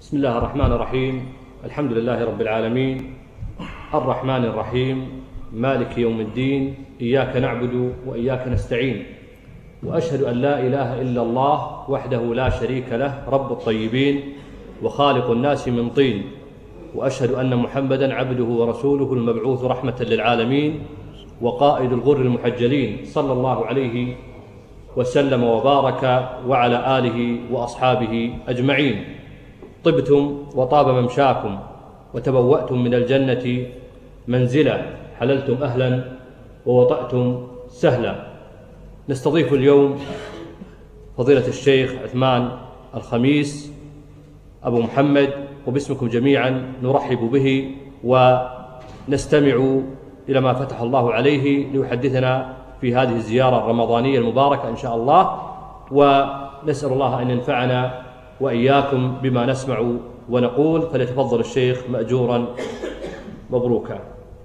بسم الله الرحمن الرحيم. الحمد لله رب العالمين، الرحمن الرحيم، مالك يوم الدين، إياك نعبد وإياك نستعين، وأشهد أن لا إله إلا الله وحده لا شريك له، رب الطيبين وخالق الناس من طين، وأشهد أن محمدًا عبده ورسوله المبعوث رحمة للعالمين وقائد الغر المحجلين، صلى الله عليه وسلم وبارك وعلى آله وأصحابه أجمعين. طبتم وطاب ممشاكم وتبوأتم من الجنة منزلا، حللتم أهلا ووطأتم سهلا. نستضيف اليوم فضيلة الشيخ عثمان الخميس أبو محمد، وباسمكم جميعا نرحب به ونستمع إلى ما فتح الله عليه ليحدثنا في هذه الزيارة الرمضانية المباركة إن شاء الله، ونسأل الله أن ينفعنا وإياكم بما نسمع ونقول. فليتفضل الشيخ مأجورا مبروكا.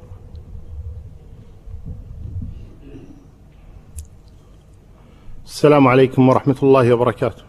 السلام عليكم ورحمة الله وبركاته.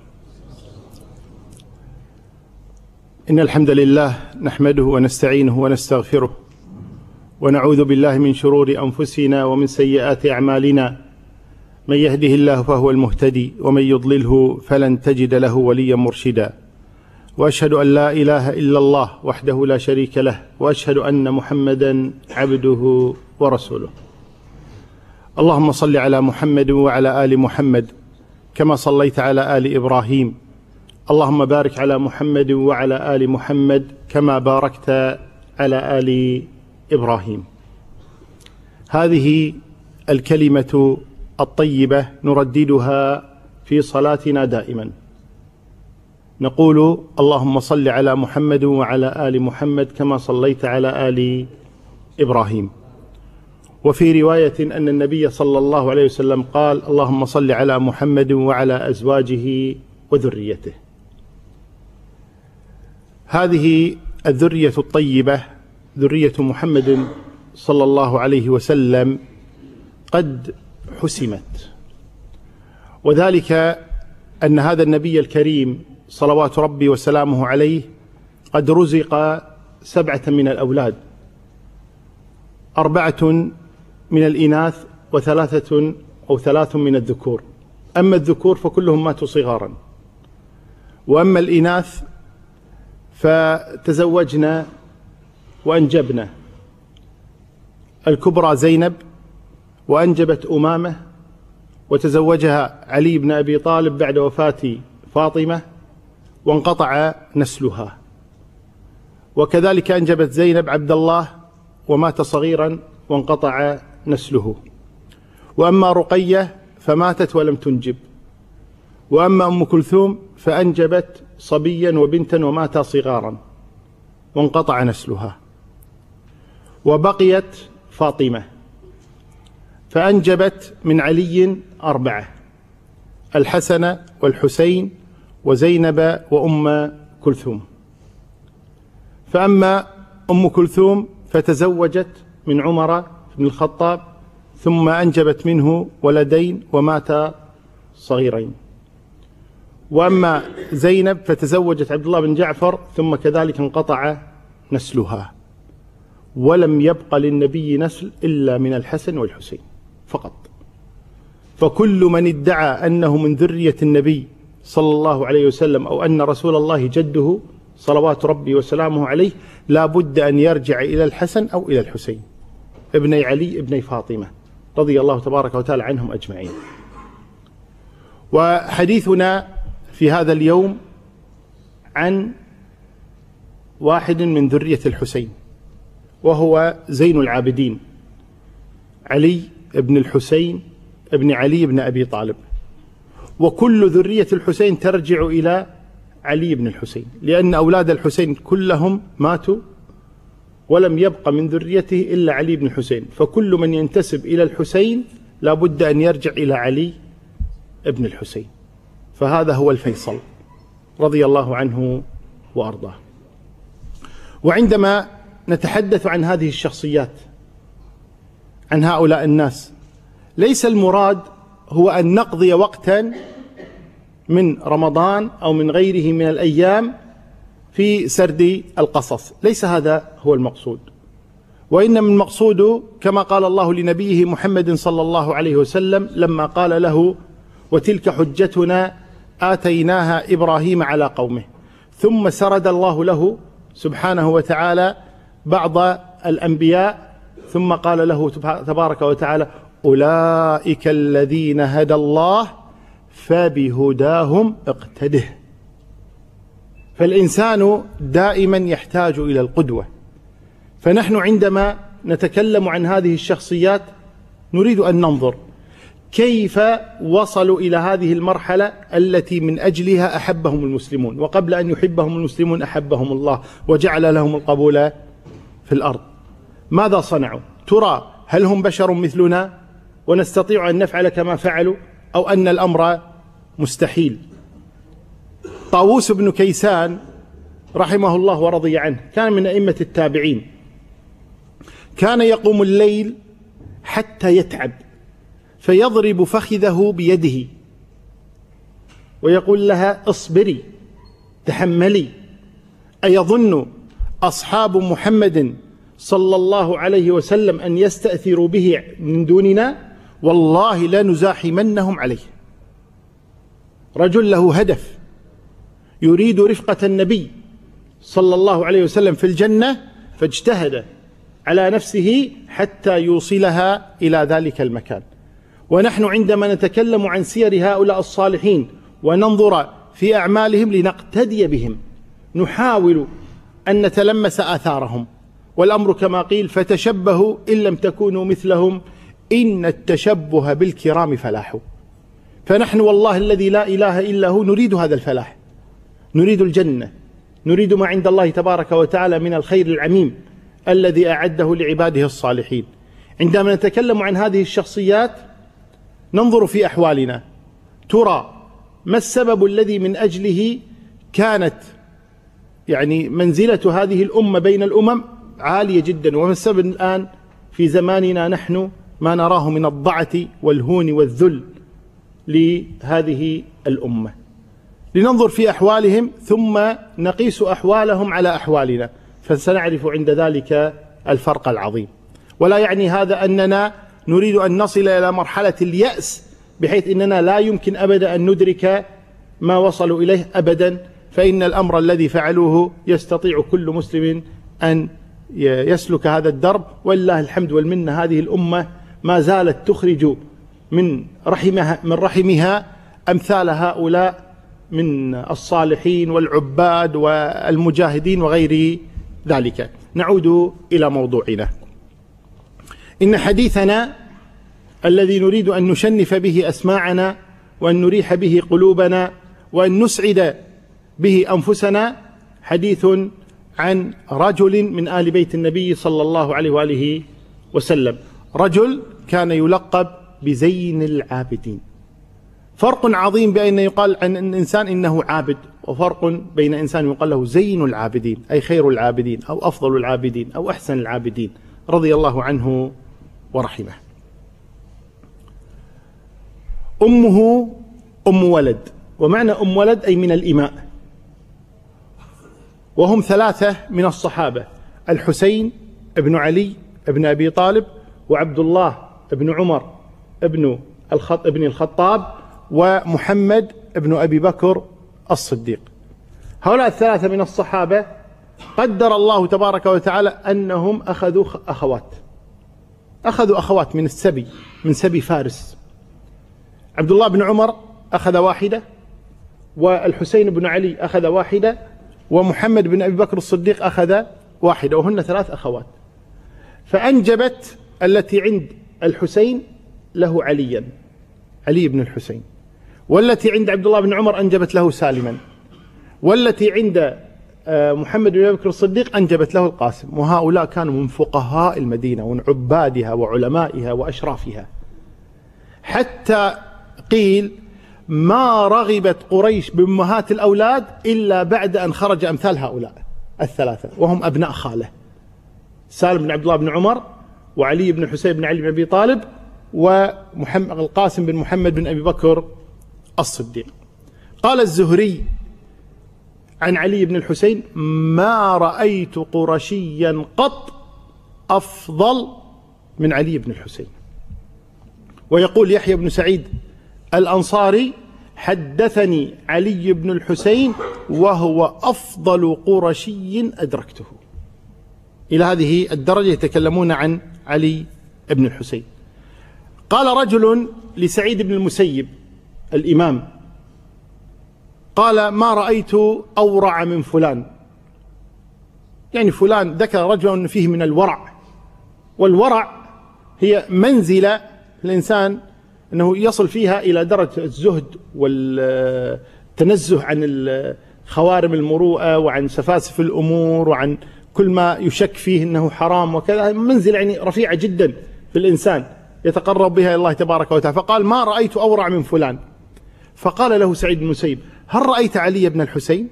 إن الحمد لله نحمده ونستعينه ونستغفره، ونعوذ بالله من شرور أنفسنا ومن سيئات أعمالنا. من يهده الله فهو المهتدي، ومن يضلله فلن تجد له وليا مرشدا. وأشهد أن لا إله إلا الله وحده لا شريك له، وأشهد أن محمدا عبده ورسوله. اللهم صل على محمد وعلى آل محمد كما صليت على آل إبراهيم. اللهم بارك على محمد وعلى آل محمد كما باركت على آل إبراهيم. هذه الكلمة الطيبة نرددها في صلاتنا دائما، نقول اللهم صل على محمد وعلى آل محمد كما صليت على آل إبراهيم. وفي رواية أن النبي صلى الله عليه وسلم قال اللهم صل على محمد وعلى أزواجه وذريته. هذه الذرية الطيبة ذرية محمد صلى الله عليه وسلم قد حسمت، وذلك أن هذا النبي الكريم صلوات ربي وسلامه عليه قد رزق 7 من الأولاد، 4 من الإناث و3 من الذكور. أما الذكور فكلهم ماتوا صغارا، وأما الإناث فتزوجنا وأنجبنا. الكبرى زينب، وأنجبت أمامة، وتزوجها علي بن أبي طالب بعد وفاة فاطمة وانقطع نسلها. وكذلك أنجبت زينب عبد الله ومات صغيرا وانقطع نسله. وأما رقية فماتت ولم تنجب. وأما أم كلثوم فأنجبت صبيا وبنتا وماتا صغارا وانقطع نسلها. وبقيت فاطمة فأنجبت من علي 4: الحسن والحسين وزينب وأم كلثوم. فأما أم كلثوم فتزوجت من عمر بن الخطاب، ثم أنجبت منه ولدين وماتا صغيرين. وأما زينب فتزوجت عبد الله بن جعفر، ثم كذلك انقطع نسلها، ولم يبق للنبي نسل إلا من الحسن والحسين فقط. فكل من ادعى أنه من ذرية النبي صلى الله عليه وسلم أو أن رسول الله جده صلوات ربي وسلامه عليه لا بد أن يرجع إلى الحسن أو إلى الحسين ابني علي ابني فاطمة رضي الله تبارك وتعالى عنهم أجمعين. وحديثنا في هذا اليوم عن واحد من ذرية الحسين، وهو زين العابدين علي ابن الحسين ابن علي بن أبي طالب. وكل ذرية الحسين ترجع إلى علي بن الحسين، لأن أولاد الحسين كلهم ماتوا ولم يبق من ذريته إلا علي بن الحسين. فكل من ينتسب إلى الحسين لا بد أن يرجع إلى علي ابن الحسين. فهذا هو الفيصل رضي الله عنه وأرضاه. وعندما نتحدث عن هذه الشخصيات، عن هؤلاء الناس، ليس المراد هو أن نقضي وقتا من رمضان أو من غيره من الأيام في سرد القصص، ليس هذا هو المقصود، وإنما المقصود كما قال الله لنبيه محمد صلى الله عليه وسلم لما قال له: وتلك حجتنا آتيناها إبراهيم على قومه، ثم سرد الله له سبحانه وتعالى بعض الأنبياء، ثم قال له تبارك وتعالى: أولئك الذين هدى الله فبهداهم اقتده. فالإنسان دائما يحتاج إلى القدوة، فنحن عندما نتكلم عن هذه الشخصيات نريد أن ننظر كيف وصلوا إلى هذه المرحلة التي من أجلها أحبهم المسلمون، وقبل أن يحبهم المسلمون أحبهم الله وجعل لهم القبول في الأرض. ماذا صنعوا؟ ترى هل هم بشر مثلنا ونستطيع أن نفعل كما فعلوا، أو أن الأمر مستحيل؟ طاووس بن كيسان رحمه الله ورضي عنه كان من أئمة التابعين، كان يقوم الليل حتى يتعب فيضرب فخذه بيده ويقول لها: اصبري تحملي، أيظن أصحاب محمد صلى الله عليه وسلم أن يستأثروا به من دوننا؟ والله لا نزاحمنهم عليه. رجل له هدف، يريد رفقة النبي صلى الله عليه وسلم في الجنة، فاجتهد على نفسه حتى يوصلها إلى ذلك المكان. ونحن عندما نتكلم عن سير هؤلاء الصالحين وننظر في أعمالهم لنقتدي بهم، نحاول أن نتلمس آثارهم، والأمر كما قيل: فتشبهوا إن لم تكونوا مثلهم إن التشبه بالكرام فلاح. فنحن والله الذي لا إله إلا هو نريد هذا الفلاح، نريد الجنة، نريد ما عند الله تبارك وتعالى من الخير العميم الذي أعده لعباده الصالحين. عندما نتكلم عن هذه الشخصيات ننظر في أحوالنا، ترى ما السبب الذي من أجله كانت منزلة هذه الأمة بين الأمم عالية جدا، وما السبب الآن في زماننا نحن ما نراه من الضعة والهون والذل لهذه الأمة. لننظر في أحوالهم ثم نقيس أحوالهم على أحوالنا، فسنعرف عند ذلك الفرق العظيم. ولا يعني هذا أننا نريد أن نصل إلى مرحلة اليأس بحيث أننا لا يمكن أبدا أن ندرك ما وصلوا إليه أبدا، فإن الأمر الذي فعلوه يستطيع كل مسلم أن يسلك هذا الدرب، والله الحمد والمنة. هذه الأمة ما زالت تخرج من رحمها أمثال هؤلاء من الصالحين والعباد والمجاهدين وغير ذلك. نعود إلى موضوعنا. إن حديثنا الذي نريد أن نشنف به أسماعنا وأن نريح به قلوبنا وأن نسعد به أنفسنا حديث عن رجل من آل بيت النبي صلى الله عليه وآله وسلم، رجل كان يلقب بزين العابدين. فرق عظيم بين يقال عن الإنسان إنه عابد، وفرق بين إنسان يقال له زين العابدين، أي خير العابدين أو أفضل العابدين أو أحسن العابدين، رضي الله عنه ورحمه. أمه أم ولد، ومعنى أم ولد أي من الإماء، وهم ثلاثة من الصحابة: الحسين ابن علي ابن أبي طالب، وعبد الله ابن عمر ابن الخطاب، ومحمد ابن أبي بكر الصديق. هؤلاء الثلاثة من الصحابة قدر الله تبارك وتعالى أنهم أخذوا أخوات من السبي، من سبي فارس. عبد الله بن عمر أخذ واحدة، والحسين بن علي أخذ واحدة، ومحمد بن أبي بكر الصديق أخذ واحدة، وهن 3 أخوات. فأنجبت التي عند الحسين له علي بن الحسين، والتي عند عبد الله بن عمر أنجبت له سالما، والتي عند محمد بن أبي بكر الصديق أنجبت له القاسم. وهؤلاء كانوا من فقهاء المدينة ومن عبادها وعلمائها وأشرافها، حتى قيل ما رغبت قريش بأمهات الأولاد إلا بعد أن خرج أمثال هؤلاء الثلاثة، وهم أبناء خالة: سالم بن عبد الله بن عمر، وعلي بن الحسين بن علي بن أبي طالب، ومحمد القاسم بن محمد بن أبي بكر الصديق. قال الزهري عن علي بن الحسين: ما رأيت قرشيا قط أفضل من علي بن الحسين. ويقول يحيى بن سعيد الأنصاري: حدثني علي بن الحسين وهو أفضل قرشي أدركته. إلى هذه الدرجة يتكلمون عن علي بن الحسين. قال رجل لسعيد بن المسيب الإمام، قال: ما رأيت أورع من فلان. يعني فلان ذكر رجل فيه من الورع، والورع هي منزلة الإنسان أنه يصل فيها إلى درجة الزهد والتنزه عن خوارم المروءة وعن سفاسف الأمور وعن كل ما يشك فيه أنه حرام وكذا. منزلة يعني رفيعة جدا في الإنسان يتقرب بها إلى الله تبارك وتعالى. فقال: ما رأيت أورع من فلان. فقال له سعيد بن المسيب: هل رأيت علي بن الحسين؟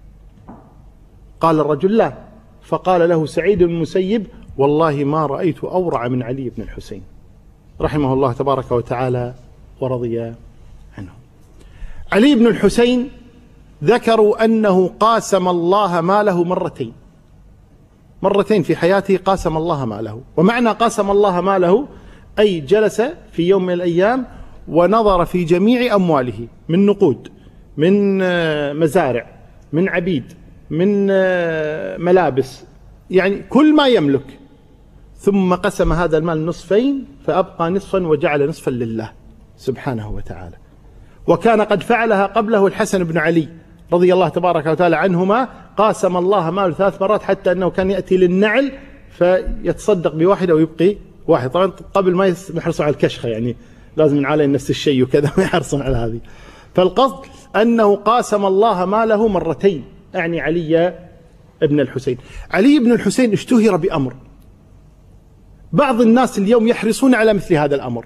قال الرجل: لا. فقال له سعيد بن المسيب: والله ما رأيت أورع من علي بن الحسين، رحمه الله تبارك وتعالى ورضي عنه. علي بن الحسين ذكروا أنه قاسم الله ماله مرتين في حياته، قاسم الله ماله. ومعنى قاسم الله ماله أي جلس في يوم من الأيام ونظر في جميع أمواله، من نقود، من مزارع، من عبيد، من ملابس، يعني كل ما يملك، ثم قسم هذا المال نصفين فأبقى نصفا وجعل نصفا لله سبحانه وتعالى. وكان قد فعلها قبله الحسن بن علي رضي الله تبارك وتعالى عنهما، قاسم الله ماله 3 مرات، حتى أنه كان يأتي للنعل فيتصدق بواحدة ويبقي واحد. طبعا قبل ما يحرصوا على الكشخة، يعني لازم عليه نفس الشيء وكذا ما يحرصون على هذه. فالقصد أنه قاسم الله ماله مرتين، يعني علي ابن الحسين. علي بن الحسين اشتهر بأمر، بعض الناس اليوم يحرصون على مثل هذا الأمر.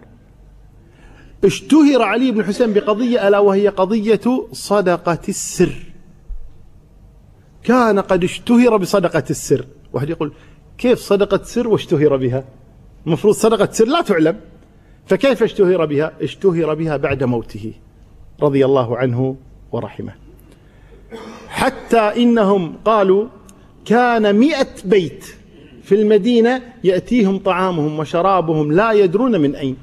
اشتهر علي بن الحسين بقضية، ألا وهي قضية صدقة السر. كان قد اشتهر بصدقة السر. واحد يقول: كيف صدقة سر واشتهر بها؟ المفروض صدقة سر لا تعلم، فكيف اشتهر بها؟ اشتهر بها بعد موته رضي الله عنه ورحمه، حتى إنهم قالوا كان 100 بيت في المدينة يأتيهم طعامهم وشرابهم لا يدرون من أين.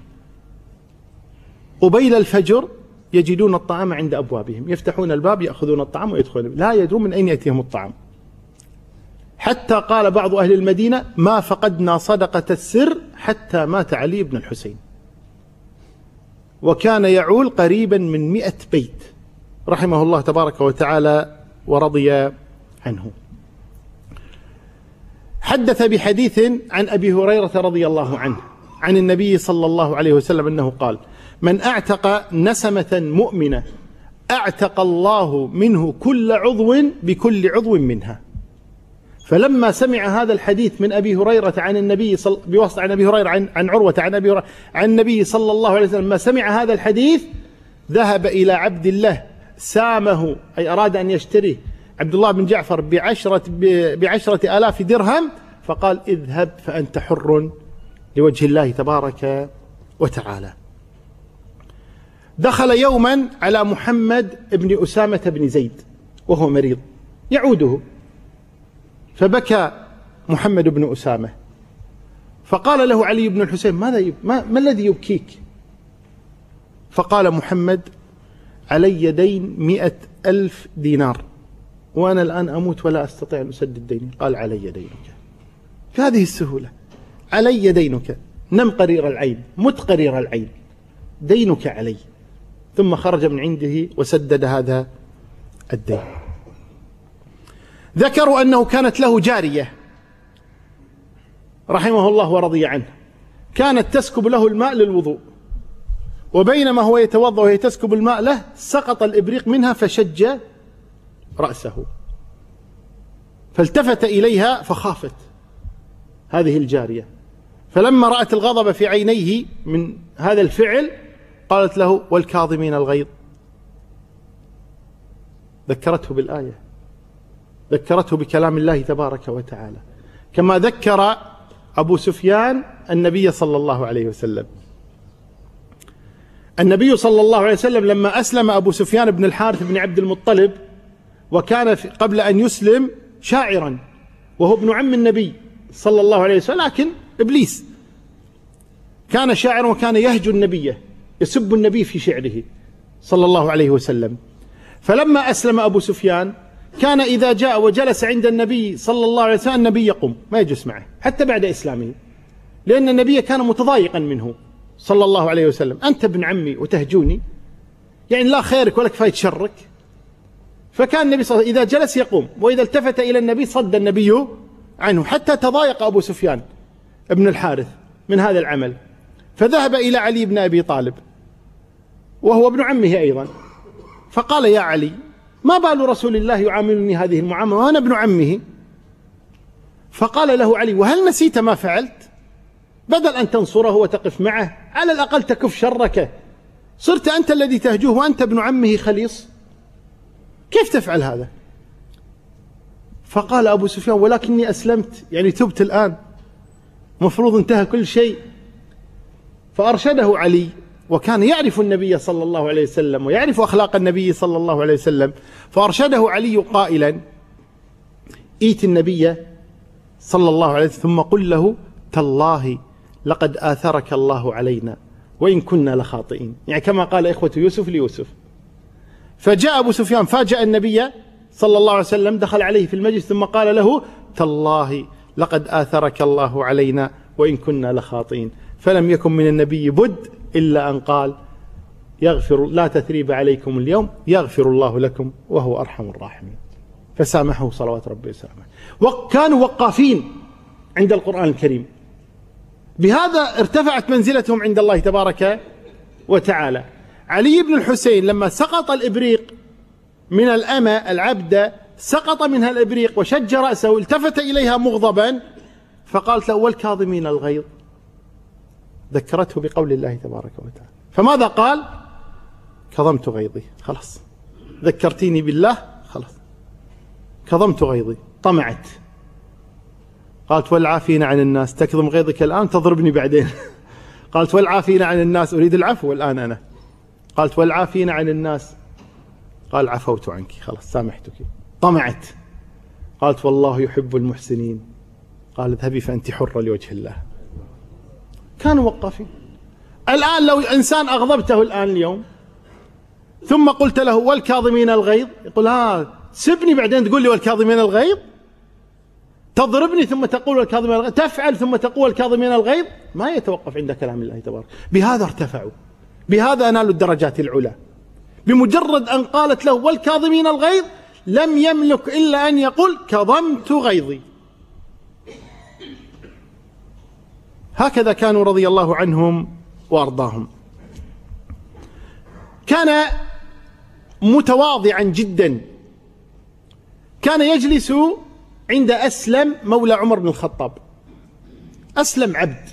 قبيل الفجر يجدون الطعام عند أبوابهم، يفتحون الباب يأخذون الطعام ويدخلون، لا يدرون من أين يأتيهم الطعام. حتى قال بعض أهل المدينة: ما فقدنا صدقة السر حتى مات علي بن الحسين. وكان يعول قريبا من 100 بيت رحمه الله تبارك وتعالى ورضي عنه. حدث بحديث عن أبي هريرة رضي الله عنه عن النبي صلى الله عليه وسلم أنه قال: من أعتق نسمة مؤمنة أعتق الله منه كل عضو بكل عضو منها. فلما سمع هذا الحديث من أبي هريرة عن النبي بواسطة عن أبي هريرة عن عروة عن أبي هريرة عن النبي صلى الله عليه وسلم، ما سمع هذا الحديث ذهب إلى عبد الله سامه، أي أراد أن يشتريه عبد الله بن جعفر ب10 آلاف درهم، فقال: اذهب فأنت حر لوجه الله تبارك وتعالى. دخل يوما على محمد بن أسامة بن زيد وهو مريض يعوده، فبكى محمد بن أسامة، فقال له علي بن الحسين: ما الذي يبكيك؟ فقال محمد: علي دين 100,000 دينار، وأنا الآن أموت ولا أستطيع أن أسدد ديني. قال: علي دينك. بهذه السهولة: علي دينك، نم قرير العين، مت قرير العين، دينك علي. ثم خرج من عنده وسدد هذا الدين. ذكروا أنه كانت له جارية رحمه الله ورضي عنه، كانت تسكب له الماء للوضوء، وبينما هو يتوضأ وهي تسكب الماء له سقط الإبريق منها فشج رأسه، فالتفت إليها فخافت هذه الجارية، فلما رأت الغضب في عينيه من هذا الفعل قالت له: والكاظمين الغيظ. ذكرته بالآية، ذكرته بكلام الله تبارك وتعالى، كما ذكر أبو سفيان النبي صلى الله عليه وسلم. النبي صلى الله عليه وسلم لما أسلم أبو سفيان بن الحارث بن عبد المطلب وكان قبل أن يسلم شاعرا، وهو ابن عم النبي صلى الله عليه وسلم، لكن إبليس كان شاعرا وكان يهجو النبي، يسب النبي في شعره صلى الله عليه وسلم. فلما أسلم أبو سفيان كان إذا جاء وجلس عند النبي صلى الله عليه وسلم النبي يقوم ما يجلس معه حتى بعد إسلامه، لأن النبي كان متضايقا منه صلى الله عليه وسلم. أنت ابن عمي وتهجوني، يعني لا خيرك ولا كفاية شرك. فكان النبي صلى الله عليه وسلم إذا جلس يقوم، وإذا التفت إلى النبي صد النبي عنه، حتى تضايق أبو سفيان ابن الحارث من هذا العمل، فذهب إلى علي بن أبي طالب وهو ابن عمه أيضا، فقال: يا علي، ما بال رسول الله يعاملني هذه المعاملة وأنا ابن عمه؟ فقال له علي: وهل نسيت ما فعلت؟ بدل أن تنصره وتقف معه على الأقل تكف شرك، صرت أنت الذي تهجوه وأنت ابن عمه خليص، كيف تفعل هذا؟ فقال أبو سفيان: ولكني أسلمت، يعني تبت الآن، مفروض انتهى كل شيء. فأرشده علي، وكان يعرف النبي صلى الله عليه وسلم ويعرف أخلاق النبي صلى الله عليه وسلم، فأرشده علي قائلا: ائت النبي صلى الله عليه وسلم ثم قل له: تالله لقد آثرك الله علينا وإن كنا لخاطئين، يعني كما قال إخوة يوسف ليوسف. فجاء أبو سفيان فاجأ النبي صلى الله عليه وسلم، دخل عليه في المجلس ثم قال له: تالله لقد آثرك الله علينا وإن كنا لخاطئين. فلم يكن من النبي بد إلا أن قال: يغفر لا تثريب عليكم اليوم يغفر الله لكم وهو أرحم الراحمين. فسامحه صلوات ربي وسلامه. وكانوا وقافين عند القرآن الكريم، بهذا ارتفعت منزلتهم عند الله تبارك وتعالى. علي بن الحسين لما سقط الإبريق من الأمة العبد، سقط منها الإبريق وشج رأسه، التفت إليها مغضبا فقالت له: والكاظمين الغيظ، ذكرته بقول الله تبارك وتعالى. فماذا قال؟ كظمت غيظي، خلاص ذكرتيني بالله، خلاص كظمت غيظي. طمعت، قالت: والعافين عن الناس، تكظم غيظك الآن تضربني بعدين. قالت: والعافين عن الناس، أريد العفو الآن أنا. قالت: والعافين عن الناس، قال: عفوت عنك، خلاص سامحتك. طمعت، قالت: والله يحب المحسنين، قال: اذهبي فأنت حرة لوجه الله. كانوا وقافين. الآن لو إنسان أغضبته الآن اليوم ثم قلت له: والكاظمين الغيظ، يقول: سبني بعدين تقول لي والكاظمين الغيظ، تضربني ثم تقول والكاظمين الغيظ، تفعل ثم تقول والكاظمين الغيظ، ما يتوقف عند كلام الله تبارك. بهذا ارتفعوا، بهذا نالوا الدرجات العلى. بمجرد أن قالت له والكاظمين الغيظ لم يملك إلا أن يقول: كظمت غيظي. هكذا كانوا رضي الله عنهم وأرضاهم. كان متواضعا جدا، كان يجلس عند أسلم مولى عمر بن الخطاب. أسلم عبد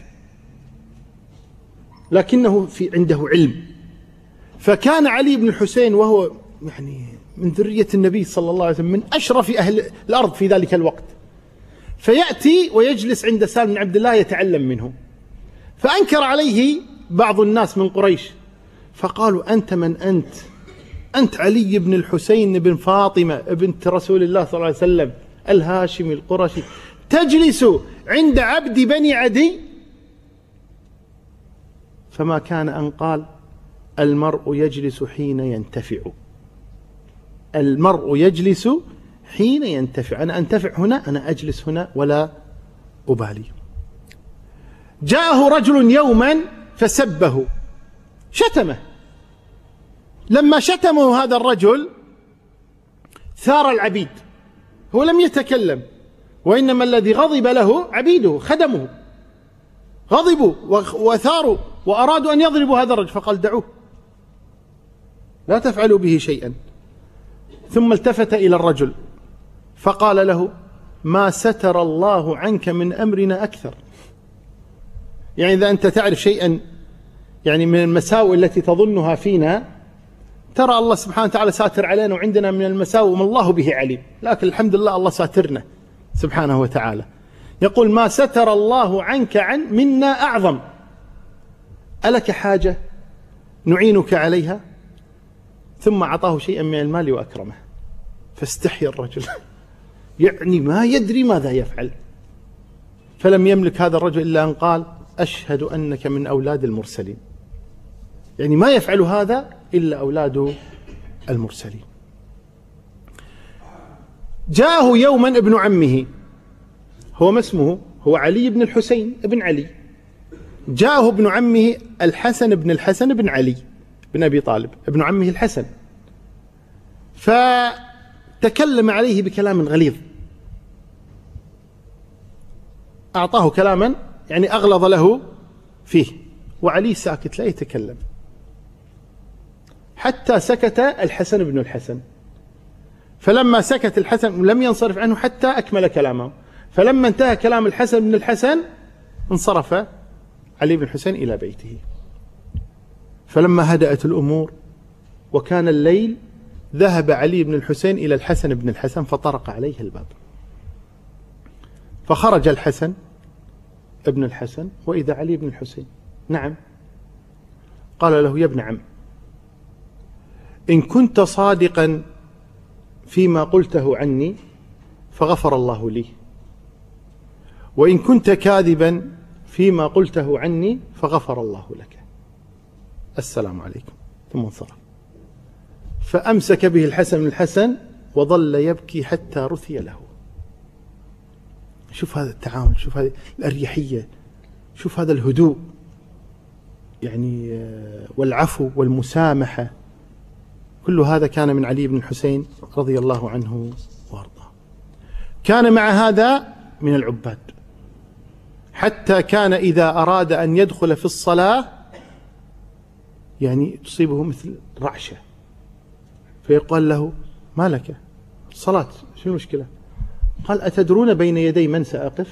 لكنه عنده علم. فكان علي بن الحسين وهو يعني من ذرية النبي صلى الله عليه وسلم، من أشرف أهل الأرض في ذلك الوقت، فيأتي ويجلس عند سالم بن عبد الله يتعلم منه. فأنكر عليه بعض الناس من قريش، فقالوا: أنت من أنت؟ أنت علي بن الحسين بن فاطمة بنت رسول الله صلى الله عليه وسلم الهاشمي القرشي، تجلس عند عبد بني عدي؟ فما كان أن قال: المرء يجلس حين ينتفع، المرء يجلس حين ينتفع، أنا أنتفع هنا، أنا أجلس هنا ولا أبالي. جاءه رجل يوما فسبه، شتمه. لما شتمه هذا الرجل ثار العبيد، هو لم يتكلم، وإنما الذي غضب له عبيده خدمه، غضبوا وثاروا وأرادوا أن يضربوا هذا الرجل، فقال: دعوه لا تفعلوا به شيئا. ثم التفت إلى الرجل فقال له: ما ستر الله عنك من أمرنا أكثر. يعني إذا أنت تعرف شيئا يعني من المساوئ التي تظنها فينا، ترى الله سبحانه وتعالى ساتر علينا، وعندنا من المساوئ ما الله به عليم، لكن الحمد لله الله ساترنا سبحانه وتعالى. يقول: ما ستر الله عنك منا أعظم، ألك حاجة نعينك عليها؟ ثم أعطاه شيئا من المال وأكرمه. فاستحيا الرجل يعني ما يدري ماذا يفعل، فلم يملك هذا الرجل إلا أن قال أشهد أنك من أولاد المرسلين، يعني ما يفعل هذا إلا أولاد المرسلين. جاءه يوما ابن عمه، هو ما اسمه؟ هو علي بن الحسين ابن علي. جاءه ابن عمه الحسن بن الحسن بن علي بن أبي طالب، ابن عمه الحسن، فتكلم عليه بكلام غليظ، أعطاه كلاما يعني أغلظ له فيه، وعلي ساكت لا يتكلم حتى سكت الحسن بن الحسن. فلما سكت الحسن لم ينصرف عنه حتى أكمل كلامه، فلما انتهى كلام الحسن بن الحسن انصرف علي بن الحسين إلى بيته. فلما هدأت الأمور وكان الليل ذهب علي بن الحسين إلى الحسن بن الحسن فطرق عليه الباب، فخرج الحسن ابن الحسن وإذا علي بن الحسين. نعم. قال له يا ابن عم، إن كنت صادقا فيما قلته عني فغفر الله لي، وإن كنت كاذبا فيما قلته عني فغفر الله لك، السلام عليكم. ثم انصرف. فأمسك به الحسن بن الحسن وظل يبكي حتى رثي له. شوف هذا التعامل، شوف هذه الأريحية، شوف هذا الهدوء يعني والعفو والمسامحة، كل هذا كان من علي بن الحسين رضي الله عنه وارضاه. كان مع هذا من العباد، حتى كان إذا أراد أن يدخل في الصلاة يعني تصيبه مثل رعشة، فيقال له ما لك الصلاة شو المشكلة؟ قال أتدرون بين يدي من سأقف؟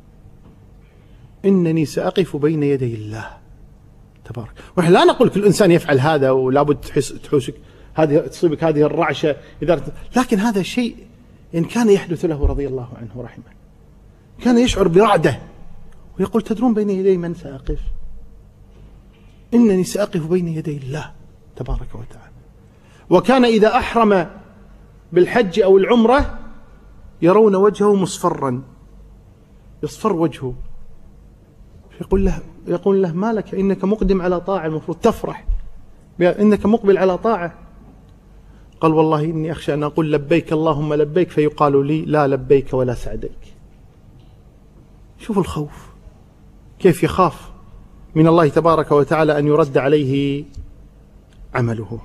إنني سأقف بين يدي الله تبارك. ونحن لا نقول كل إنسان يفعل هذا ولا بد تحوشك هذه تصيبك هذه الرعشة لكن هذا شيء إن كان يحدث له رضي الله عنه ورحمه، كان يشعر برعدة ويقول تدرون بين يدي من سأقف؟ إنني سأقف بين يدي الله تبارك وتعالى. وكان إذا أحرم بالحج أو العمرة يرون وجهه مصفرا، يصفر وجهه، يقول له ما لك؟ إنك مقدم على طاعة، المفروض تفرح إنك مقبل على طاعة. قال والله إني أخشى أن أقول لبيك اللهم لبيك فيقال لي لا لبيك ولا سعديك. شوف الخوف كيف يخاف من الله تبارك وتعالى أن يرد عليه عمله.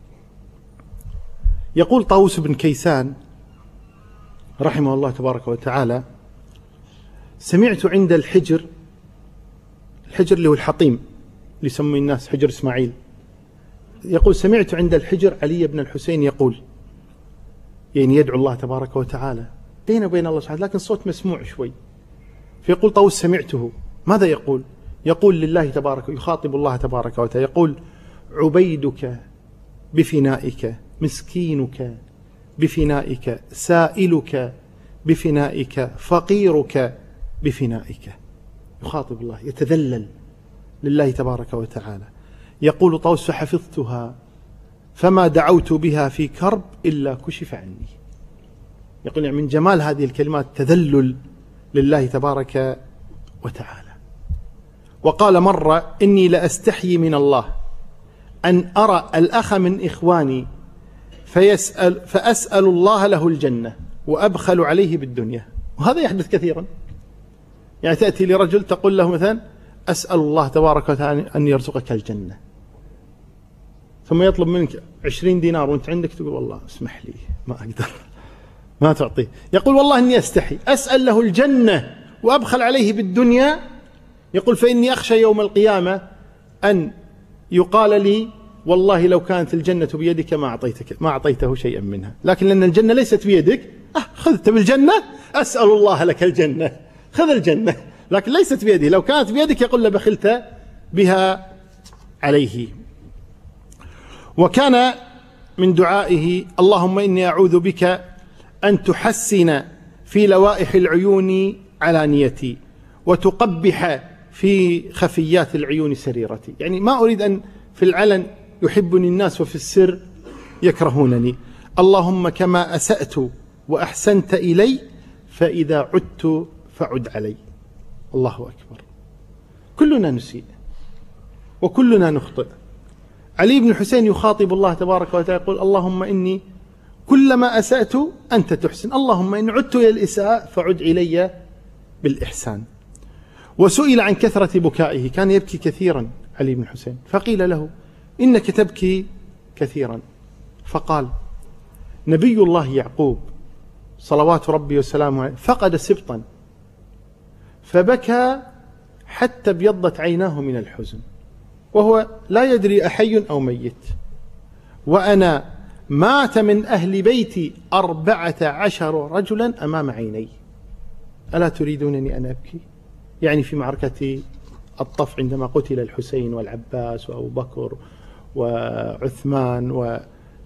يقول طاووس بن كيسان رحمه الله تبارك وتعالى سمعت عند الحجر اللي هو الحطيم اللي يسميه الناس حجر إسماعيل، يقول سمعت عند الحجر علي بن الحسين يقول، يعني يدعو الله تبارك وتعالى بينه وبين الله سبحانه، لكن صوت مسموع شوي. فيقول طاووس سمعته ماذا يقول؟ يقول لله تبارك، يخاطب الله تبارك وتعالى، يقول عبيدك بفنائك، مسكينك بفنائك، سائلك بفنائك، فقيرك بفنائك. يخاطب الله، يتذلل لله تبارك وتعالى. يقول طاووس فحفظتها فما دعوت بها في كرب إلا كشف عني. يقول يعني من جمال هذه الكلمات تذلل لله تبارك وتعالى. وقال مرة إني لأستحيي من الله أن أرى الأخ من إخواني فأسأل الله له الجنة وأبخل عليه بالدنيا. وهذا يحدث كثيرا، يعني تأتي لرجل تقول له مثلا أسأل الله تبارك وتعالى أن يرزقك الجنة، ثم يطلب منك 20 دينار وانت عندك تقول والله اسمح لي ما أقدر، ما تعطيه. يقول والله إني أستحي أسأل له الجنة وأبخل عليه بالدنيا. يقول فإني أخشى يوم القيامة أن يقال لي والله لو كانت الجنة بيدك ما أعطيته شيئا منها، لكن لأن الجنة ليست بيدك خذت بالجنة، أسأل الله لك الجنة، خذ الجنة، لكن ليست بيده، لو كانت بيدك يقول لبخلت بها عليه. وكان من دعائه اللهم إني أعوذ بك أن تحسن في لوائح العيون علانيتي وتقبح في خفيات العيون سريرتي. يعني ما أريد أن في العلن يحبني الناس وفي السر يكرهونني. اللهم كما أسأت وأحسنت إلي فإذا عدت فعد علي. الله أكبر. كلنا نسيء وكلنا نخطئ. علي بن الحسين يخاطب الله تبارك وتعالى يقول اللهم إني كلما أسأت أنت تحسن، اللهم إن عدت إلى الإساءة فعد إلي بالإحسان. وسئل عن كثرة بكائه، كان يبكي كثيرا علي بن الحسين، فقيل له إنك تبكي كثيرا، فقال نبي الله يعقوب صلوات ربي وسلامه عليه فقد سبطا فبكى حتى ابيضت عيناه من الحزن، وهو لا يدري أحي أو ميت، وأنا مات من أهل بيتي 14 رجلا أمام عيني، ألا تريدونني أن أبكي؟ يعني في معركة الطف عندما قتل الحسين والعباس وأبو بكر وعثمان وعبد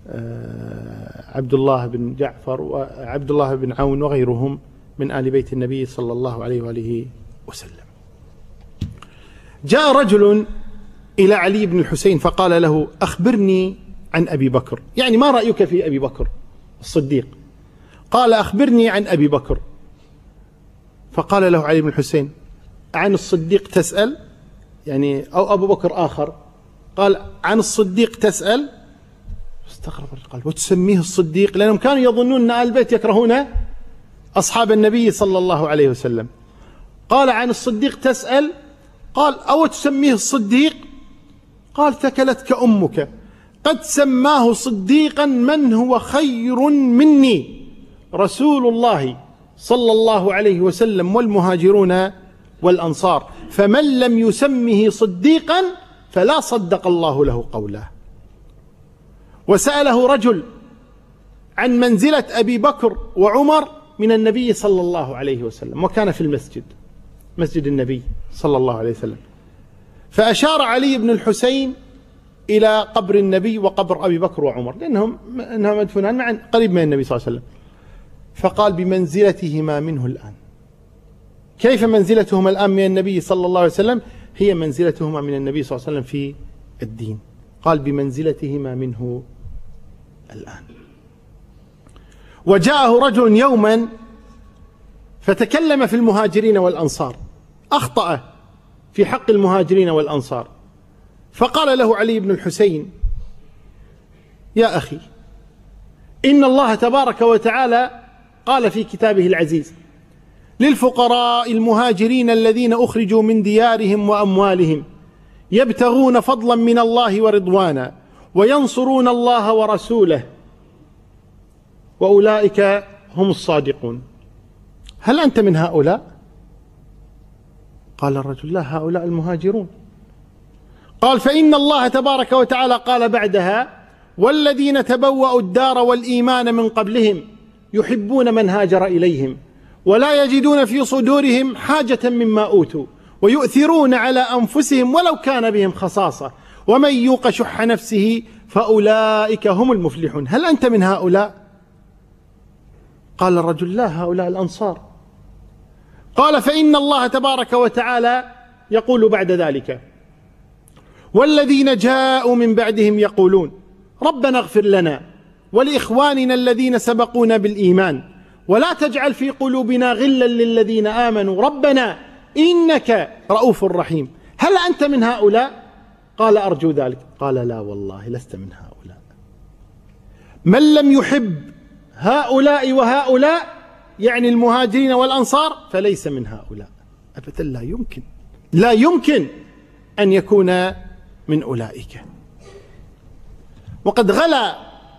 الله بن جعفر وعبد الله بن عون وغيرهم من آل بيت النبي صلى الله عليه وآله وسلم. جاء رجل إلى علي بن الحسين فقال له أخبرني عن أبي بكر، يعني ما رأيك في أبي بكر الصديق؟ قال أخبرني عن أبي بكر. فقال له علي بن الحسين عن الصديق تسأل؟ يعني أو أبو بكر آخر؟ قال عن الصديق تسأل؟ استغرب قال وتسميه الصديق؟ لأنهم كانوا يظنون أن آل البيت يكرهون أصحاب النبي صلى الله عليه وسلم. قال عن الصديق تسأل؟ قال أو تسميه الصديق؟ قال ثكلتك أمك، قد سماه صديقا من هو خير مني، رسول الله صلى الله عليه وسلم والمهاجرون والأنصار، فمن لم يسمه صديقا فلا صدق الله له قوله. وسأله رجل عن منزلة أبي بكر وعمر من النبي صلى الله عليه وسلم، وكان في المسجد، مسجد النبي صلى الله عليه وسلم، فأشار علي بن الحسين إلى قبر النبي وقبر أبي بكر وعمر، لأنهم مدفونان معا قريب من النبي صلى الله عليه وسلم، فقال بمنزلتهما منه الآن. كيف منزلتهما الآن من النبي صلى الله عليه وسلم؟ هي منزلتهما من النبي صلى الله عليه وسلم في الدين، قال بمنزلتهما منه الآن. وجاءه رجل يوما فتكلم في المهاجرين والأنصار، أخطأ في حق المهاجرين والأنصار، فقال له علي بن الحسين يا أخي إن الله تبارك وتعالى قال في كتابه العزيز للفقراء المهاجرين الذين أخرجوا من ديارهم وأموالهم يبتغون فضلا من الله ورضوانا وينصرون الله ورسوله وأولئك هم الصادقون، هل أنت من هؤلاء؟ قال الرجل لا، هؤلاء المهاجرون. قال فإن الله تبارك وتعالى قال بعدها والذين تبوأوا الدار والإيمان من قبلهم يحبون من هاجر إليهم ولا يجدون في صدورهم حاجة مما أوتوا ويؤثرون على أنفسهم ولو كان بهم خصاصة ومن يوق شح نفسه فأولئك هم المفلحون، هل أنت من هؤلاء؟ قال الرجل لا، هؤلاء الأنصار. قال فإن الله تبارك وتعالى يقول بعد ذلك والذين جاءوا من بعدهم يقولون ربنا اغفر لنا ولإخواننا الذين سبقونا بالإيمان ولا تجعل في قلوبنا غلا للذين آمنوا ربنا إنك رؤوف رحيم، هل أنت من هؤلاء؟ قال أرجو ذلك. قال لا والله لست من هؤلاء. من لم يحب هؤلاء وهؤلاء يعني المهاجرين والأنصار فليس من هؤلاء أبدا، لا يمكن أن يكون من أولئك. وقد غلا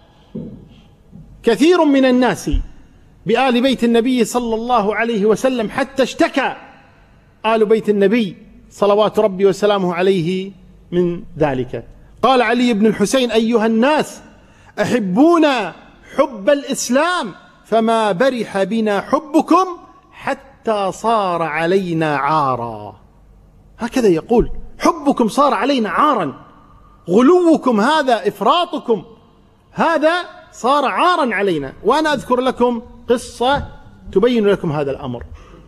كثير من الناس بآل بيت النبي صلى الله عليه وسلم حتى اشتكى آل بيت النبي صلوات ربي وسلامه عليه من ذلك. قال علي بن الحسين أيها الناس أحبونا حب الإسلام فما برح بنا حبكم حتى صار علينا عارا، هكذا يقول، حبكم صار علينا عارا، غلوكم هذا، إفراطكم هذا صار عارا علينا. وأنا أذكر لكم قصة تبين لكم هذا الأمر.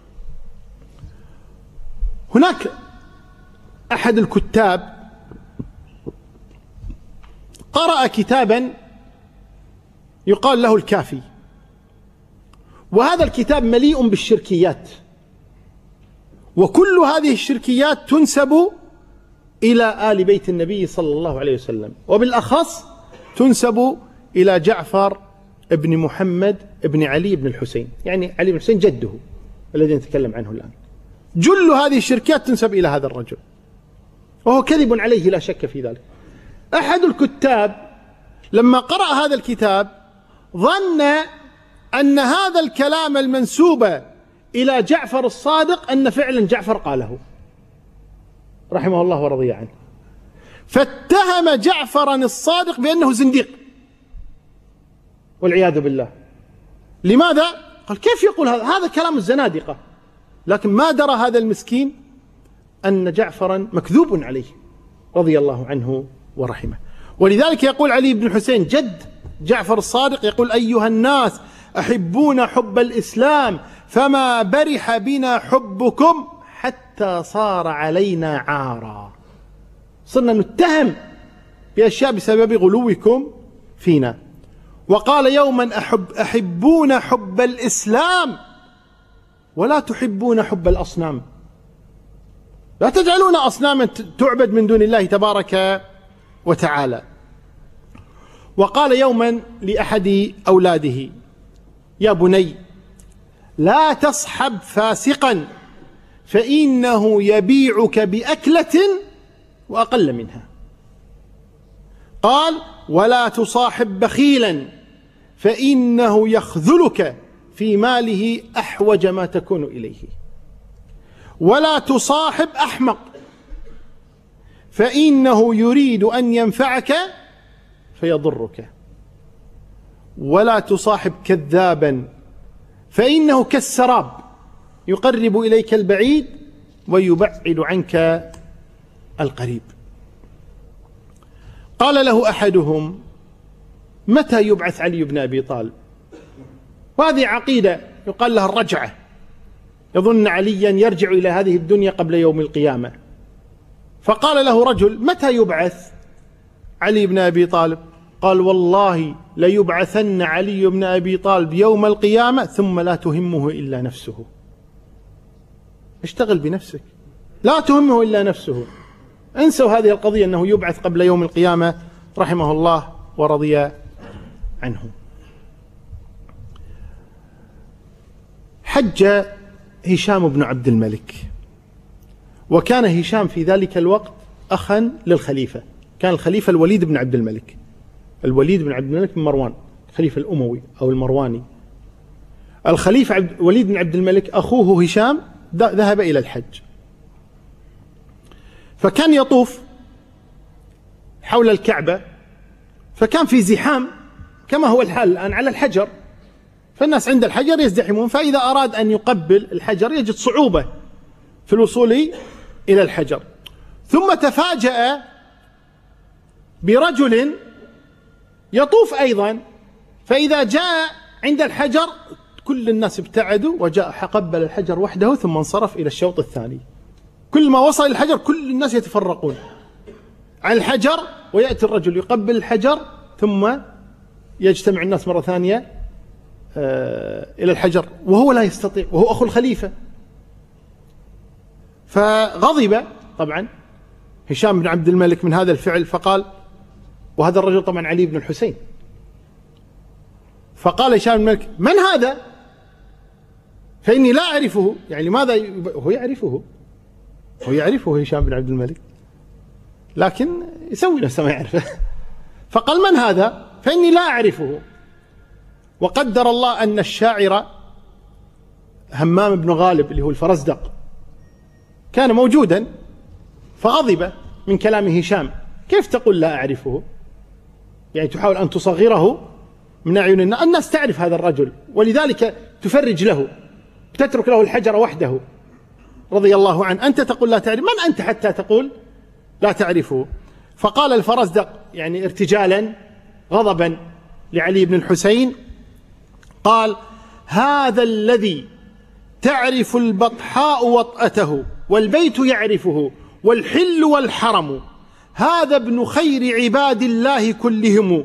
هناك أحد الكتاب قرأ كتابا يقال له الكافي، وهذا الكتاب مليء بالشركيات، وكل هذه الشركيات تنسب إلى آل بيت النبي صلى الله عليه وسلم، وبالأخص تنسب إلى جعفر ابن محمد ابن علي بن الحسين، يعني علي بن الحسين جده الذي نتكلم عنه الآن. جل هذه الشركيات تنسب إلى هذا الرجل، وهو كذب عليه لا شك في ذلك. أحد الكتاب لما قرأ هذا الكتاب ظن أن هذا الكلام المنسوب إلى جعفر الصادق أن فعلا جعفر قاله رحمه الله ورضي عنه، فاتهم جعفرا الصادق بأنه زنديق والعياذ بالله. لماذا؟ قال كيف يقول هذا كلام الزنادقة، لكن ما درى هذا المسكين أن جعفرا مكذوب عليه رضي الله عنه ورحمه. ولذلك يقول علي بن الحسين جد جعفر الصادق، يقول أيها الناس أحبون حب الإسلام فما برح بنا حبكم حتى صار علينا عارا، صرنا نتهم بأشياء بسبب غلوكم فينا. وقال يوما أحبون حب الإسلام ولا تحبون حب الأصنام، لا تجعلون أصناما تعبد من دون الله تبارك وتعالى. وقال يوما لأحد أولاده يا بني لا تصحب فاسقا فإنه يبيعك بأكلة وأقل منها. قال ولا تصاحب بخيلا فإنه يخذلك في ماله أحوج ما تكون إليه. ولا تصاحب أحمق فإنه يريد أن ينفعك فيضرك. ولا تصاحب كذابا فإنه كالسراب يقرب إليك البعيد ويبعد عنك القريب. قال له أحدهم متى يبعث علي بن أبي طالب؟ وهذه عقيدة يقال لها الرجعة، يظن عليا يرجع إلى هذه الدنيا قبل يوم القيامة. فقال له رجل متى يبعث علي بن أبي طالب؟ قال والله ليبعثن علي بن أبي طالب يوم القيامة ثم لا تهمه إلا نفسه. اشتغل بنفسك، لا تهمه إلا نفسه. انسوا هذه القضية أنه يبعث قبل يوم القيامة رحمه الله ورضي عنه. حج هشام بن عبد الملك، وكان هشام في ذلك الوقت أخا للخليفة، كان الخليفة الوليد بن عبد الملك، الوليد بن عبد الملك بن مروان، الخليفة الأموي أو المرواني. الخليفة وليد بن عبد الملك أخوه هشام ذهب إلى الحج، فكان يطوف حول الكعبة، فكان في زحام كما هو الحال الآن على الحجر، فالناس عند الحجر يزدحمون، فإذا أراد أن يقبل الحجر يجد صعوبة في الوصول إلى الحجر. ثم تفاجأ برجل يطوف أيضا، فإذا جاء عند الحجر كل الناس ابتعدوا وجاء قبل الحجر وحده ثم انصرف إلى الشوط الثاني. كل ما وصل الحجر كل الناس يتفرقون عن الحجر، ويأتي الرجل يقبل الحجر ثم يجتمع الناس مرة ثانية إلى الحجر وهو لا يستطيع، وهو أخو الخليفة. فغضب طبعا هشام بن عبد الملك من هذا الفعل، فقال، وهذا الرجل طبعا علي بن الحسين، فقال هشام بن الملك من هذا؟ فإني لا أعرفه. يعني لماذا؟ هو يعرفه هشام بن عبد الملك، لكن يسوي نفسه ما يعرفه. فقال من هذا؟ فإني لا أعرفه. وقدر الله أن الشاعر همام بن غالب اللي هو الفرزدق كان موجودا، فغضب من كلام هشام. كيف تقول لا أعرفه؟ يعني تحاول أن تصغره من أعين الناس تعرف هذا الرجل، ولذلك تفرج له، تترك له الحجر وحده رضي الله عنه. أنت تقول لا تعرف، من أنت حتى تقول لا تعرفه؟ فقال الفرزدق يعني ارتجالا غضبا لعلي بن الحسين، قال هذا الذي تعرف البطحاء وطأته والبيت يعرفه والحل والحرم، هذا ابن خير عباد الله كلهم،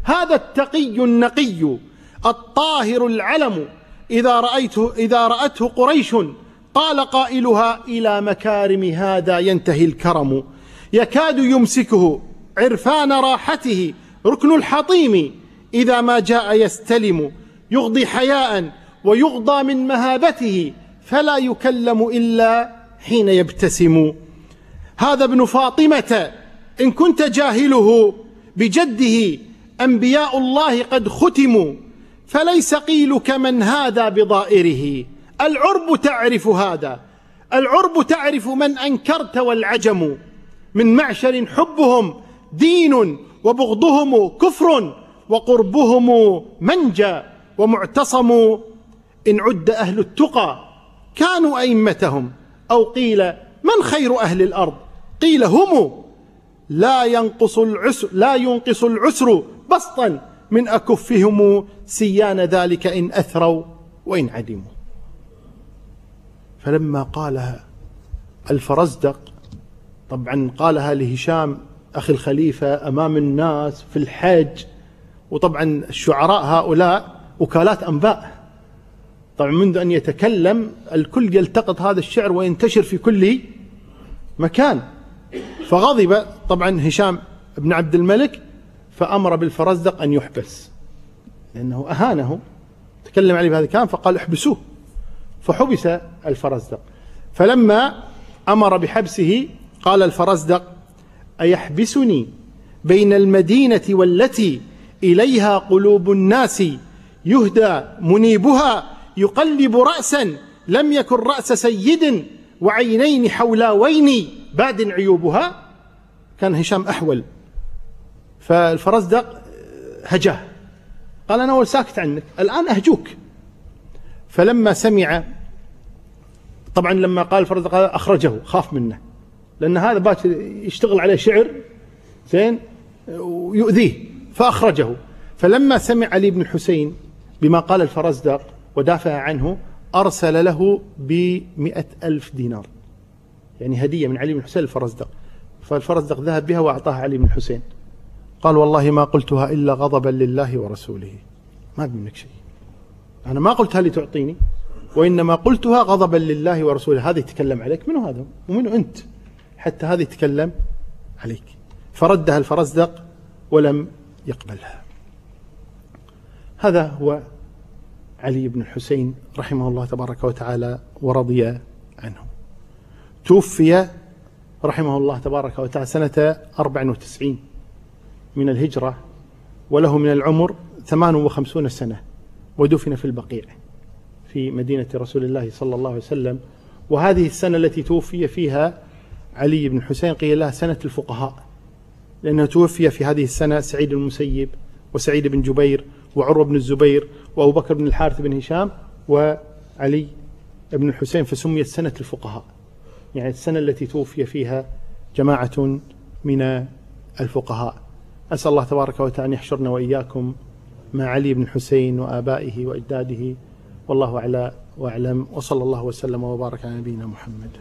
هذا التقي النقي الطاهر العلم إذا رأته قريش قال قائلها إلى مكارم هذا ينتهي الكرم. يكاد يمسكه عرفان راحته ركن الحطيم إذا ما جاء يستلم. يغضي حياء ويغضى من مهابته فلا يكلم إلا حين يبتسم. هذا ابن فاطمة إن كنت جاهله بجده أنبياء الله قد ختموا فليس قيلك من هذا بضائره. العرب تعرف هذا، العرب تعرف من أنكرت والعجم. من معشر حبهم دين وبغضهم كفر وقربهم منجى ومعتصم. إن عد أهل التقى كانوا أئمتهم أو قيل من خير أهل الأرض قيل هم. لا ينقص العسر بسطا من أكفهم سيان ذلك إن أثروا وإن عدموا. فلما قالها الفرزدق، طبعا قالها لهشام أخي الخليفة أمام الناس في الحج، وطبعا الشعراء هؤلاء وكالات أنباء، طبعا منذ أن يتكلم الكل يلتقط هذا الشعر وينتشر في كل مكان. فغضب طبعا هشام بن عبد الملك فأمر بالفرزدق أن يحبس، لأنه أهانه تكلم عليه بهذا الكلام، فقال احبسوه، فحبس الفرزدق. فلما أمر بحبسه قال الفرزدق أيحبسني بين المدينة والتي إليها قلوب الناس يهدى منيبها يقلب رأسا لم يكن رأس سيد وعينين حولاوين بعد عيوبها. كان هشام أحول، فالفرزدق هجاه قال أنا أول ساكت عنك الآن أهجوك. فلما سمع، طبعا لما قال الفرزدق أخرجه، خاف منه لأن هذا باكر يشتغل عليه شعر زين ويؤذيه فأخرجه. فلما سمع علي بن الحسين بما قال الفرزدق ودافع عنه أرسل له ب100,000 دينار، يعني هدية من علي بن الحسين الفرزدق. فالفرزدق ذهب بها وأعطاها علي بن الحسين، قال والله ما قلتها إلا غضبا لله ورسوله، ما منك شيء، أنا ما قلتها لتعطيني وإنما قلتها غضبا لله ورسوله. هذا يتكلم عليك، منو هذا ومنو أنت حتى هذا يتكلم عليك؟ فردها الفرزدق ولم يقبلها. هذا هو علي بن الحسين رحمه الله تبارك وتعالى ورضي عنه. توفي رحمه الله تبارك وتعالى سنة 94 من الهجرة، وله من العمر 58 سنة، ودفن في البقيع في مدينة رسول الله صلى الله عليه وسلم. وهذه السنة التي توفي فيها علي بن الحسين قيل لها سنة الفقهاء، لأنه توفي في هذه السنة سعيد بن المسيب وسعيد بن جبير وعروة بن الزبير وأبو بكر بن الحارث بن هشام وعلي بن الحسين، فسميت سنة الفقهاء، يعني السنة التي توفي فيها جماعة من الفقهاء. أسأل الله تبارك وتعالى أن يحشرنا وإياكم مع علي بن الحسين وآبائه وأجداده، والله أعلى وأعلم، وصلى الله وسلم وبارك على نبينا محمد.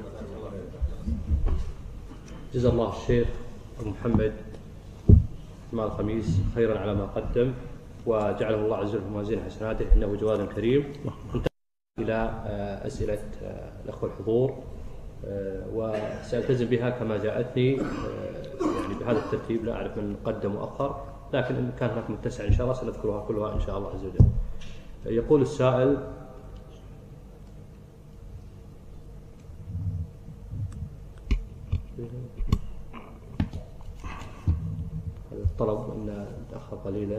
جزا الله الشيخ أبو محمد مع الخميس خيرا على ما قدم، وجعله الله عز وجل في موازين حسناته إنه جواد كريم. انتقل إلى أسئلة الأخوة الحضور، وسألتزم بها كما جاءتني، يعني بهذا الترتيب، لا أعرف من قدم وأخر، لكن إن كان هناك متسع إن شاء الله سنذكرها كلها إن شاء الله عز وجل. يقول السائل: الطلب أن نتأخر قليلا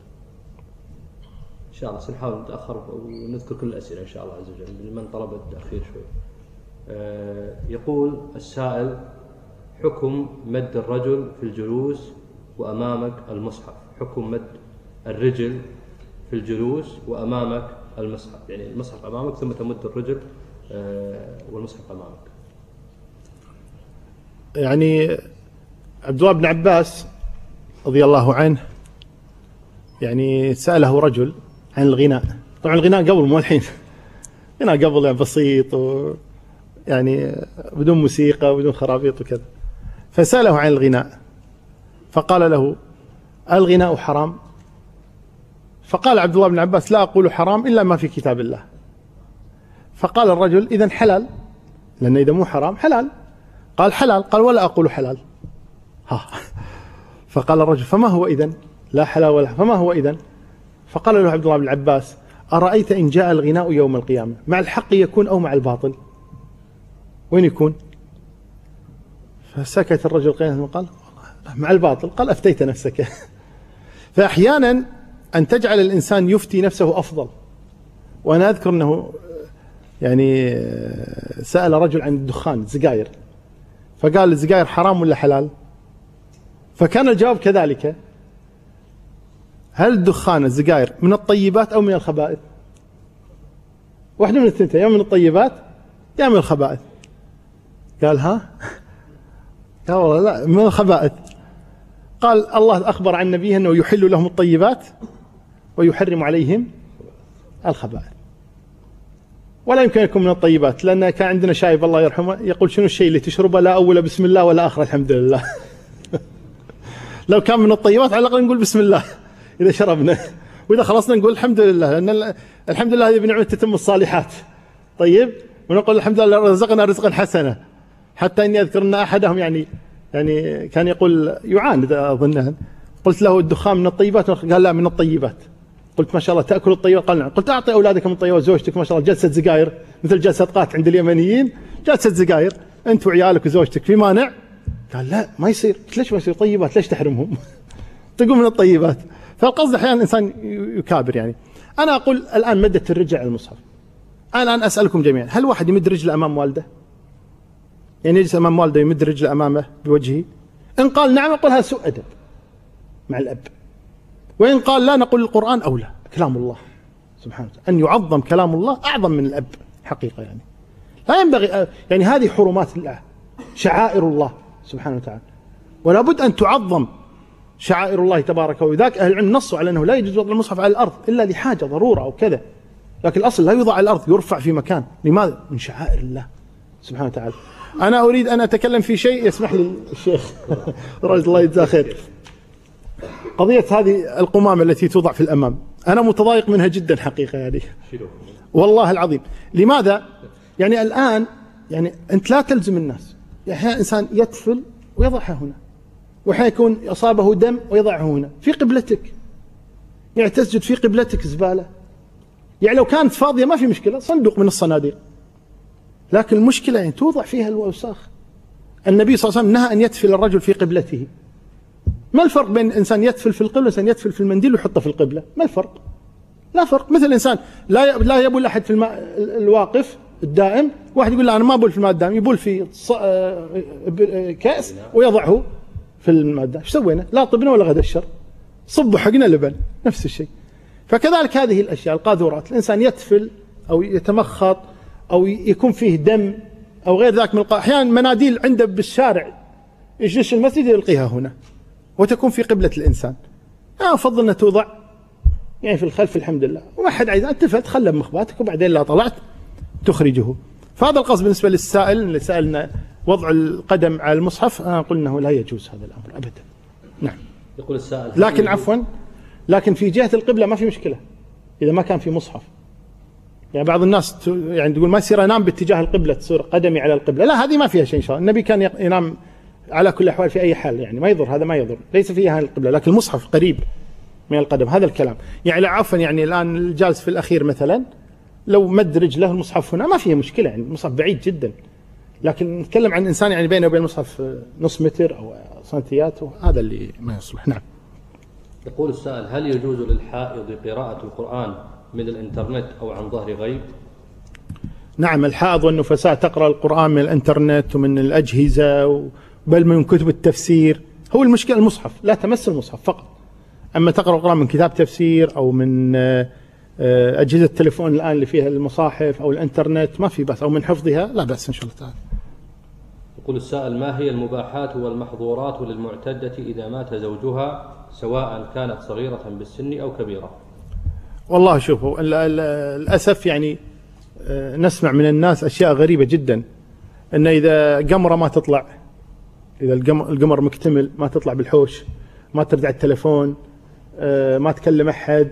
إن شاء الله، سنحاول نتأخر ونذكر كل الأسئلة إن شاء الله عز وجل لمن طلب التأخير شوي. يقول السائل: حكم مد الرجل في الجلوس وأمامك المصحف، حكم مد الرجل في الجلوس وأمامك المصحف، يعني المصحف أمامك ثم تمد الرجل والمصحف أمامك. يعني عبد الله بن عباس رضي الله عنه يعني سأله رجل عن الغناء، طبعا الغناء قبل مو الحين، غناء قبل يعني بسيط يعني بدون موسيقى وبدون خرابيط وكذا، فسأله عن الغناء فقال له: الغناء حرام؟ فقال عبد الله بن عباس: لا أقول حرام إلا ما في كتاب الله. فقال الرجل: إذن حلال، لأن إذا مو حرام حلال. قال: حلال. قال: ولا أقول حلال. فقال الرجل: فما هو إذن؟ لا حلال ولا حلال، فما هو إذن؟ فقال له عبد الله بن عباس: أرأيت إن جاء الغناء يوم القيامة مع الحق يكون أو مع الباطل؟ وين يكون؟ فسكت الرجل قليلا وقال: مع الباطل. قال: أفتيت نفسك. فأحيانا أن تجعل الإنسان يفتي نفسه أفضل. وأنا أذكر أنه يعني سأل رجل عن الدخان، السجاير، فقال: السجاير حرام ولا حلال؟ فكان الجواب كذلك: هل الدخان السجاير من الطيبات أو من الخبائث؟ واحدة من الثنتين، يا من الطيبات يا من الخبائث. قال: ها؟ قال: والله لا، من الخبائث. قال: الله أخبر عن نبيه أنه يحل لهم الطيبات ويحرم عليهم الخبائث، ولا يمكن أن يكون من الطيبات، لأن كان عندنا شايب الله يرحمه يقول: شنو الشيء اللي تشربه لا أول بسم الله ولا آخر الحمد لله. لو كان من الطيبات على الأقل نقول بسم الله إذا شربنا، وإذا خلصنا نقول الحمد لله، لأن الحمد لله هذه بنعمة تتم الصالحات. طيب، ونقول الحمد لله رزقنا رزقا حسنا. حتى إني أذكر أن أحدهم يعني كان يقول، يعاند أظنها، قلت له: الدخان من الطيبات؟ قال: لا، من الطيبات. قلت: ما شاء الله تأكل الطيبات؟ قال: نعم. قلت: أعطي أولادك من الطيبات، زوجتك ما شاء الله جلسة سجاير مثل جلسة قات عند اليمنيين، جلسة سجاير أنت وعيالك وزوجتك، في مانع؟ قال: لا، ما يصير. قلت: ليش ما يصير؟ طيبات، ليش تحرمهم؟ تقول من الطيبات. فالقصد أحيانا الإنسان يكابر. يعني أنا أقول الآن مدت الرجل على المصحف. أنا الآن أسألكم جميعا: هل واحد يمد رجله أمام والده؟ يعني يجلس أمام والده يمد رجله أمامه بوجهه؟ إن قال نعم أقول هذا سوء أدب مع الأب، وإن قال لا نقول القرآن أولى، كلام الله سبحانه وتعالى، أن يعظم كلام الله أعظم من الأب حقيقة. يعني لا ينبغي، يعني هذه حرمات الله، شعائر الله سبحانه وتعالى، ولا بد أن تعظم شعائر الله تبارك. وذاك أهل العلم نصوا على أنه لا يجوز وضع المصحف على الأرض إلا لحاجة ضرورة أو كذا، لكن الأصل لا يوضع على الأرض، يرفع في مكان. لماذا؟ من شعائر الله سبحانه وتعالى. أنا أريد أن أتكلم في شيء، يسمح لي الشيخ رجل الله يجزاه خير. قضية هذه القمامة التي توضع في الأمام، أنا متضايق منها جدا حقيقة هذه، والله العظيم. لماذا؟ يعني الآن يعني أنت لا تلزم الناس. أحيانا إنسان يتفل ويضعها هنا، وأحيانا يكون أصابه دم ويضعه هنا في قبلتك، يعني تسجد في قبلتك زبالة. يعني لو كانت فاضية ما في مشكلة، صندوق من الصناديق، لكن المشكلة يعني توضع فيها الأوساخ. النبي صلى الله عليه وسلم نهى أن يتفل الرجل في قبلته. ما الفرق بين إنسان يتفل في القبلة وإنسان يتفل في المنديل ويحطه في القبلة؟ ما الفرق؟ لا فرق. مثل الإنسان لا يبول أحد في الماء الواقف الدائم، واحد يقول لا أنا ما أبول في الماء الدائم، يبول في كأس ويضعه في الماء الدائم. ايش سوينا؟ لا طبنا ولا غدشر، صبوا حقنا لبن، نفس الشيء. فكذلك هذه الأشياء القاذورات، الإنسان يتفل أو يتمخط أو يكون فيه دم أو غير ذلك من أحيانا مناديل عنده بالشارع يجلس المسجد يلقيها هنا وتكون في قبلة الإنسان. أنا أفضل أن توضع يعني في الخلف الحمد لله، وما حد عايز اتفلت خلى بمخباتك وبعدين لا طلعت تخرجه. فهذا القصد بالنسبة للسائل اللي سألنا وضع القدم على المصحف، أنا أقول أنه لا يجوز هذا الأمر أبدا. نعم. يقول السائل لكن عفوا، لكن في جهة القبلة ما في مشكلة إذا ما كان في مصحف. يعني بعض الناس يعني تقول ما يصير أنام باتجاه القبلة تصير قدمي على القبلة، لا هذه ما فيها شيء إن شاء الله. النبي كان ينام على كل الأحوال في أي حال، يعني ما يضر، هذا ما يضر، ليس فيها القبلة، لكن المصحف قريب من القدم، هذا الكلام. يعني لا عفوا، يعني الآن الجالس في الأخير مثلا لو مد رجله المصحف هنا ما فيها مشكلة، يعني المصحف بعيد جدا، لكن نتكلم عن إنسان يعني بينه وبين المصحف نص متر أو سنتيات، هذا اللي ما يصلح. نعم. يقول السائل: هل يجوز للحائض قراءة القرآن من الإنترنت أو عن ظهر غيب؟ نعم، الحائض والنفساء تقرأ القرآن من الإنترنت ومن الأجهزة بل من كتب التفسير. هو المشكلة المصحف، لا تمس المصحف فقط. أما تقرأ القرآن من كتاب تفسير أو من أجهزة التليفون الآن اللي فيها المصاحف أو الإنترنت ما في بأس، أو من حفظها لا بأس إن شاء الله تعالى. يقول السائل: ما هي المباحات والمحظورات للمعتدة إذا مات زوجها سواء كانت صغيرة بالسن أو كبيرة؟ والله شوفوا للأسف يعني نسمع من الناس أشياء غريبة جدا، أن إذا قمرة ما تطلع، إذا القمر مكتمل ما تطلع بالحوش، ما ترد على التلفون، ما تكلم أحد،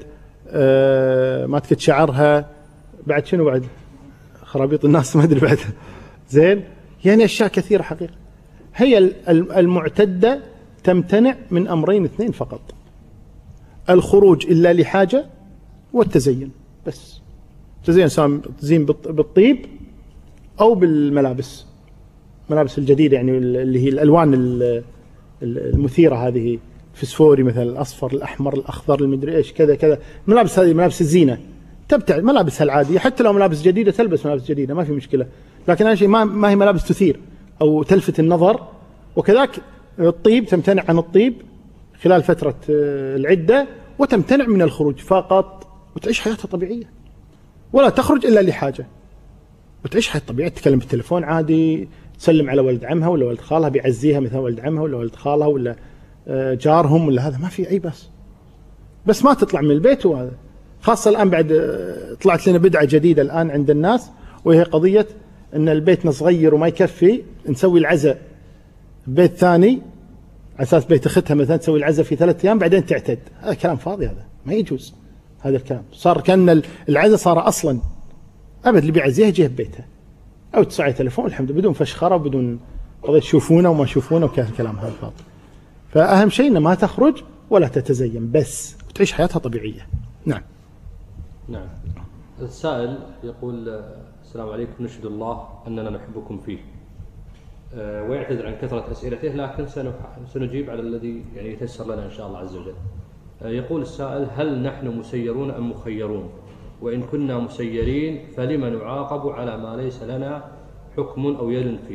ما تكت شعرها، بعد شنو بعد خرابيط الناس ما أدري بعد زين، يعني أشياء كثيرة حقيقة. هي المعتدة تمتنع من أمرين اثنين فقط: الخروج إلا لحاجة، والتزين بس. تزين سواء تزين بالطيب أو بالملابس، الملابس الجديدة يعني اللي هي الألوان المثيرة، هذه فسفوري مثلا، الأصفر الأحمر الأخضر المدري إيش كذا كذا. ملابس هذه ملابس الزينة تبتعد، ملابسها العادية حتى لو ملابس جديدة تلبس ملابس جديدة ما في مشكلة، لكن أهم شيء ما هي ملابس تثير أو تلفت النظر. وكذلك الطيب تمتنع عن الطيب خلال فترة العدة، وتمتنع من الخروج فقط، وتعيش حياتها طبيعية ولا تخرج إلا لحاجة، وتعيش حياة طبيعية، تتكلم بالتليفون عادي، تسلم على ولد عمها ولا ولد خالها، بيعزيها مثلا ولد عمها ولا ولد خالها ولا جارهم ولا هذا، ما في أي بس ما تطلع من البيت. وهذا خاصة الآن بعد طلعت لنا بدعة جديدة الآن عند الناس، وهي قضية أن البيتنا صغير وما يكفي، نسوي العزاء بيت ثاني على أساس بيت أختها مثلا، تسوي العزاء في 3 أيام بعدين تعتد. هذا كلام فاضي، هذا ما يجوز. هذا الكلام صار كأن العزاء صار أصلا أبد اللي بيعزيها يجيها ببيتها، أو تسعي تليفون الحمد لله بدون فشخرة وبدون قضية تشوفونه وما تشوفونه وكلام هذا فاضي. فأهم شيء إن ما تخرج ولا تتزين بس، وتعيش حياتها طبيعية. نعم. نعم. السائل يقول: السلام عليكم، نشهد الله أننا نحبكم فيه، ويعتذر عن كثرة أسئلته، لكن سنجيب على الذي يعني يتيسر لنا إن شاء الله عز وجل. يقول السائل: هل نحن مسيرون أم مخيرون؟ وإن كنا مسيرين فلما نعاقب على ما ليس لنا حكم أو يد فيه؟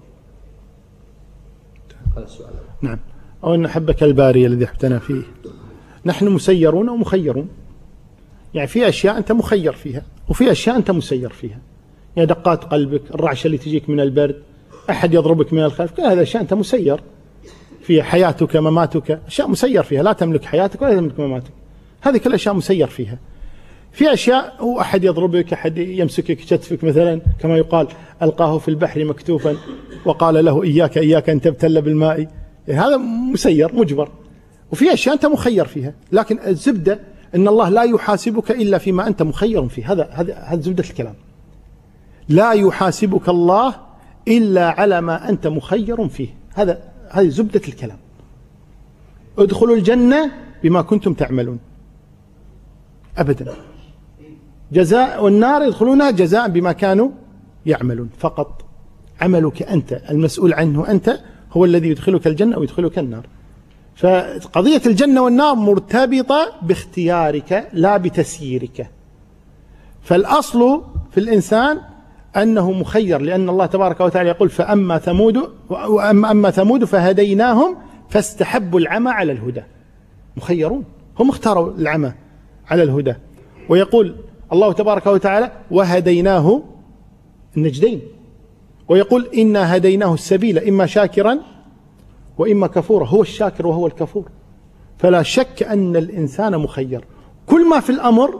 هذا السؤال. نعم. أو أن حبك الباري الذي حبتنا فيه. نحن مسيرون أو مخيرون، يعني في أشياء أنت مخير فيها، وفي أشياء أنت مسير فيها، يعني دقات قلبك، الرعشة اللي تجيك من البرد، أحد يضربك من الخلف، كل هذا أشياء أنت مسير فيها. حياتك، مماتك، أشياء مسير فيها، لا تملك حياتك ولا تملك مماتك، هذه كل أشياء مسير فيها. في أشياء هو أحد يضربك، أحد يمسكك كتفك مثلا، كما يقال: ألقاه في البحر مكتوفا وقال له إياك إياك أن تبتل بالماء، هذا مسير مجبر. وفي أشياء أنت مخير فيها، لكن الزبدة أن الله لا يحاسبك إلا فيما أنت مخير فيه. هذا زبدة الكلام. لا يحاسبك الله إلا على ما أنت مخير فيه، هذه زبدة الكلام. ادخلوا الجنة بما كنتم تعملون، أبدا. جزاء، والنار يدخلونها جزاء بما كانوا يعملون، فقط عملك أنت المسؤول عنه، أنت هو الذي يدخلك الجنة أو يدخلك النار. فقضية الجنة والنار مرتبطة باختيارك لا بتسييرك. فالأصل في الإنسان أنه مخير، لأن الله تبارك وتعالى يقول: أما ثمود فهديناهم فاستحبوا العمى على الهدى. مخيرون، هم اختاروا العمى على الهدى. ويقول الله تبارك وتعالى: وهديناه النجدين. ويقول: إنا هديناه السبيل إما شاكرا وإما كفورا. هو الشاكر وهو الكفور. فلا شك أن الإنسان مخير. كل ما في الأمر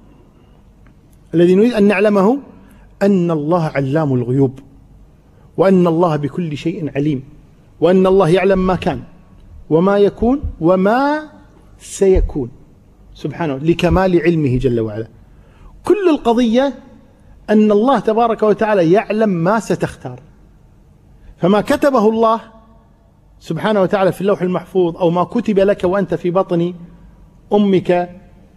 الذي نريد أن نعلمه أن الله علام الغيوب، وأن الله بكل شيء عليم، وأن الله يعلم ما كان وما يكون وما سيكون سبحانه، لكمال علمه جل وعلا. كل القضية أن الله تبارك وتعالى يعلم ما ستختار، فما كتبه الله سبحانه وتعالى في اللوح المحفوظ، أو ما كتب لك وأنت في بطن أمك،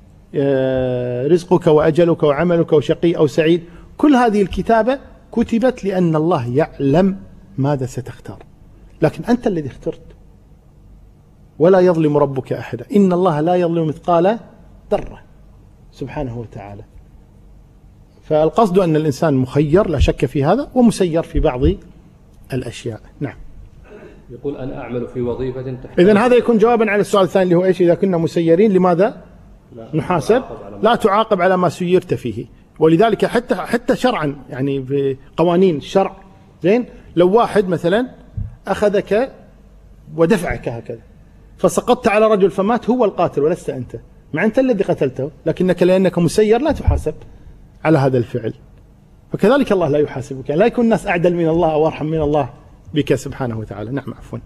رزقك وأجلك وعملك وشقي أو سعيد، كل هذه الكتابة كتبت لأن الله يعلم ماذا ستختار، لكن أنت الذي اخترت. ولا يظلم ربك أحدا، إن الله لا يظلم مثقال ذرة سبحانه وتعالى. فالقصد أن الإنسان مخير لا شك في هذا، ومسير في بعض الأشياء. نعم. يقول: أنا أعمل في وظيفة إذن هذا يكون جوابا على السؤال الثاني اللي هو إيش؟ إذا كنا مسيرين لماذا نحاسب؟ لا تعاقب على ما سيرت فيه. ولذلك حتى شرعا، يعني في قوانين الشرع، زين، لو واحد مثلا أخذك ودفعك هكذا فسقطت على رجل فمات، هو القاتل ولست أنت، مع أنت الذي قتلته، لكنك لأنك مسير لا تحاسب على هذا الفعل. فكذلك الله لا يحاسبك، لا يكون الناس أعدل من الله أو أرحم من الله بك سبحانه وتعالى. نعم. عفوا.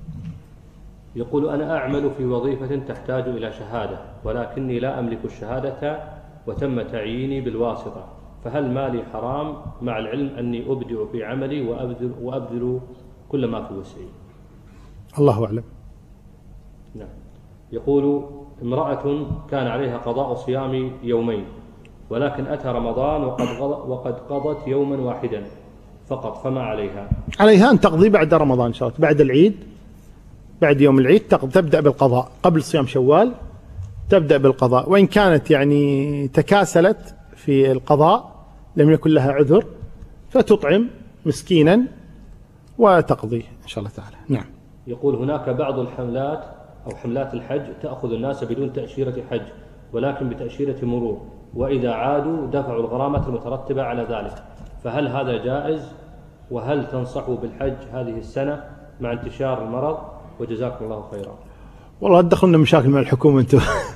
يقول: أنا أعمل في وظيفة تحتاج إلى شهادة، ولكني لا أملك الشهادة وتم تعييني بالواسطة، فهل مالي حرام مع العلم أني أبدع في عملي وأبذل كل ما في وسعي؟ الله أعلم. نعم. يقول: امرأة كان عليها قضاء صيام يومين، ولكن أتى رمضان وقد قضت يوما واحدا فقط، فما عليها؟ عليها أن تقضي بعد رمضان إن شاء الله، بعد العيد، بعد يوم العيد تبدأ بالقضاء، قبل صيام شوال تبدأ بالقضاء، وإن كانت يعني تكاسلت في القضاء لم يكن لها عذر فتطعم مسكينا وتقضي إن شاء الله تعالى. نعم. يقول: هناك بعض الحملات أو حملات الحج تأخذ الناس بدون تأشيرة حج ولكن بتأشيرة مرور، وإذا عادوا دفعوا الغرامة المترتبة على ذلك، فهل هذا جائز؟ وهل تنصحوا بالحج هذه السنة مع انتشار المرض؟ وجزاكم الله خيرا. والله تدخلنا مشاكل مع الحكومة أنتم.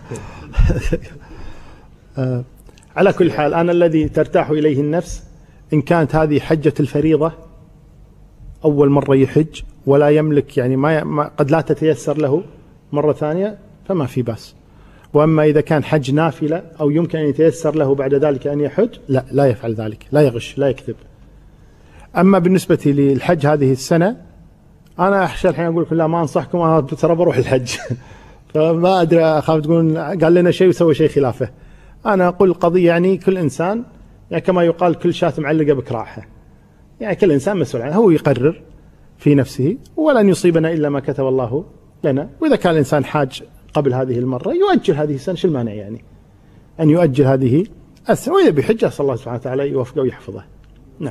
على كل حال، أنا الذي ترتاح إليه النفس إن كانت هذه حجة الفريضة أول مرة يحج ولا يملك، يعني قد لا تتيسر له مرة ثانية، فما في بأس. وأما إذا كان حج نافلة أو يمكن أن يتيسر له بعد ذلك أن يحج، لا يفعل ذلك، لا يغش، لا يكذب. أما بالنسبة للحج هذه السنة، أنا أخشى الحين أقول لكم لا، ما أنصحكم، أنا ترى بروح الحج. فما أدري، أخاف تقولون قال لنا شيء وسوى شيء خلافه. أنا أقول القضية يعني كل إنسان، يعني كما يقال كل شاة معلقة بكراعها، يعني كل إنسان مسؤول عنه، هو يقرر في نفسه، ولن يصيبنا إلا ما كتب الله لنا. وإذا كان الإنسان حاج قبل هذه المرة يؤجل هذه السنة، شو المانع يعني أن يؤجل هذه السنة؟ وإذا بحج أسأل الله سبحانه وتعالى يوفقه ويحفظه. نعم.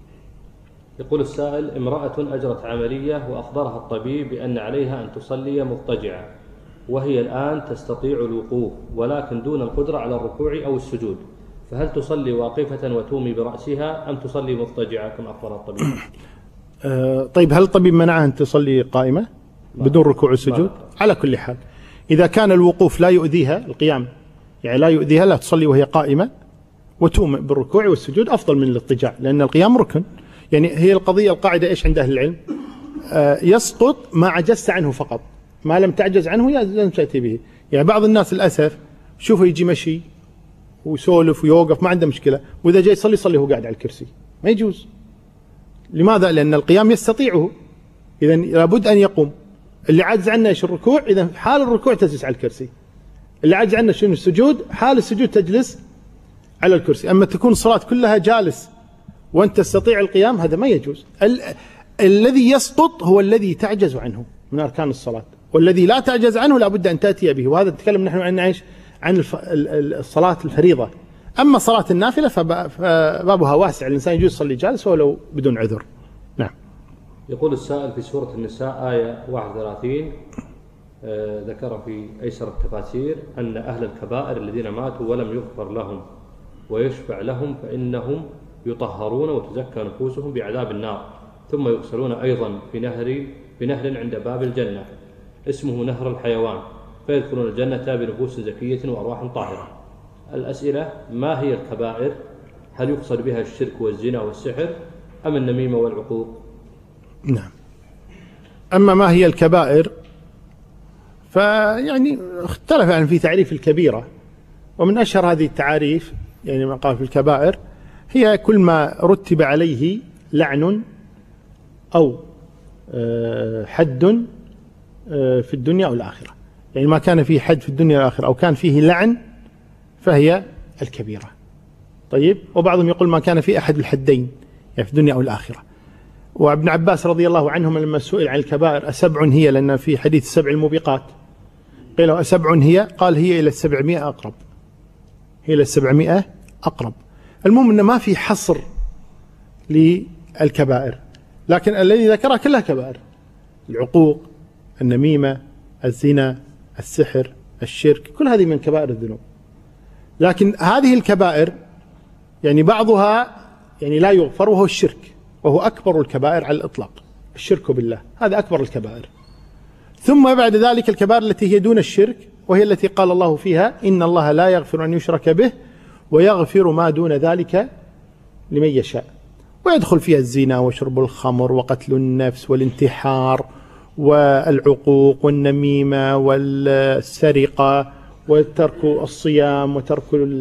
يقول السائل: امرأة أجرت عملية وأخبرها الطبيب بأن عليها أن تصلي مضطجعة، وهي الآن تستطيع الوقوف ولكن دون القدرة على الركوع أو السجود، فهل تصلي واقفة وتومي برأسها أم تصلي مضطجعة كما أخبر الطبيب؟ طيب، هل الطبيب منعها أن تصلي قائمة بدون ركوع وسجود؟ على كل حال، إذا كان الوقوف لا يؤذيها، القيام يعني لا يؤذيها، لا تصلي وهي قائمة وتومئ بالركوع والسجود أفضل من الاضطجاع، لأن القيام ركن. يعني هي القضية القاعدة إيش عند أهل العلم؟ يسقط ما عجزت عنه فقط، ما لم تعجز عنه لم تأتي به. يعني بعض الناس للأسف شوفوا يجي مشي ويسولف ويوقف ما عنده مشكلة، وإذا جاي يصلي هو قاعد على الكرسي، ما يجوز. لماذا؟ لأن القيام يستطيعه، إذا لابد أن يقوم. اللي عاجز عنه إيش؟ الركوع، إذا حال الركوع تجلس على الكرسي. اللي عاجز عنه شنو؟ السجود، حال السجود تجلس على الكرسي. أما تكون الصلاة كلها جالس وأنت تستطيع القيام، هذا ما يجوز. الذي يسقط هو الذي تعجز عنه من أركان الصلاة، والذي لا تعجز عنه لابد أن تأتي به. وهذا نتكلم نحن عن الصلاة الفريضة. أما صلاة النافلة فبابها واسع، الإنسان يجوز يصلي جالس ولو بدون عذر. نعم. يقول السائل: في سورة النساء آية 31 ذكر في أيسر التفاسير أن أهل الكبائر الذين ماتوا ولم يغفر لهم ويشفع لهم فإنهم يطهرون وتزكى نفوسهم بعذاب النار، ثم يغسلون أيضا في نهر عند باب الجنة اسمه نهر الحيوان، فيدخلون الجنة بنفوس زكية وأرواح طاهرة. الأسئلة: ما هي الكبائر؟ هل يقصد بها الشرك والزنا والسحر أم النميمة والعقوق؟ نعم. أما ما هي الكبائر فيعني اختلف يعني في تعريف الكبيرة، ومن أشهر هذه التعاريف يعني ما قال في الكبائر هي كل ما رتب عليه لعن أو حد في الدنيا أو الآخرة. يعني ما كان فيه حد في الدنيا والآخرة أو كان فيه لعن فهي الكبيرة. طيب، وبعضهم يقول ما كان فيه أحد الحدين يعني في الدنيا أو الآخرة. وابن عباس رضي الله عنهما لما سئل عن الكبائر أسبع هي، لأن في حديث 7 الموبقات قيل أسبع هي، قال هي إلى 700 أقرب، هي إلى 700 أقرب. المهم أنه ما في حصر للكبائر، لكن الذي ذكرها كلها كبائر: العقوق، النميمة، الزنا، السحر، الشرك، كل هذه من كبائر الذنوب. لكن هذه الكبائر يعني بعضها يعني لا يغفر، وهو الشرك، وهو أكبر الكبائر على الإطلاق، الشرك بالله هذا أكبر الكبائر. ثم بعد ذلك الكبائر التي هي دون الشرك، وهي التي قال الله فيها: إن الله لا يغفر أن يشرك به ويغفر ما دون ذلك لمن يشاء. ويدخل فيها الزنا وشرب الخمر وقتل النفس والانتحار والعقوق والنميمة والسرقة وترك الصيام وترك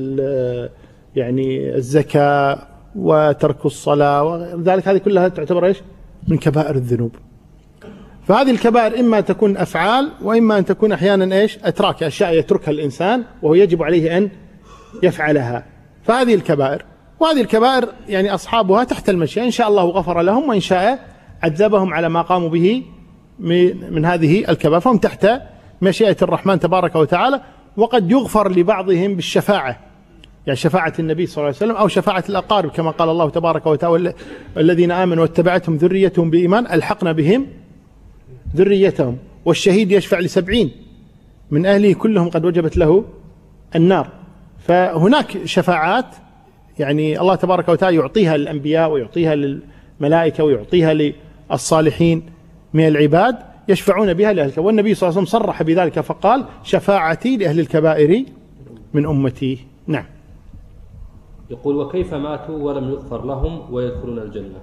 يعني الزكاة وترك الصلاة وذلك، هذه كلها تعتبر إيش؟ من كبائر الذنوب. فهذه الكبائر إما تكون أفعال وإما أن تكون أحيانا إيش؟ أتراك، أشياء يتركها الإنسان وهو يجب عليه أن يفعلها. فهذه الكبائر، وهذه الكبائر يعني أصحابها تحت المشيئة، إن شاء الله غفر لهم وإن شاء عذبهم على ما قاموا به من هذه الكبائر، فهم تحت مشيئة الرحمن تبارك وتعالى. وقد يغفر لبعضهم بالشفاعة، يعني شفاعة النبي صلى الله عليه وسلم أو شفاعة الأقارب، كما قال الله تبارك وتعالى: الذين آمنوا واتبعتهم ذريتهم بإيمان ألحقنا بهم ذريتهم. والشهيد يشفع ل70 من أهله كلهم قد وجبت له النار. فهناك شفاعات يعني الله تبارك وتعالى يعطيها للأنبياء ويعطيها للملائكة ويعطيها للصالحين من العباد، يشفعون بها لأهل الكبائر. والنبي صلى الله عليه وسلم صرح بذلك فقال: شفاعتي لأهل الكبائر من أمتي. نعم. يقول: وكيف ماتوا ولم يغفر لهم ويدخلون الجنة؟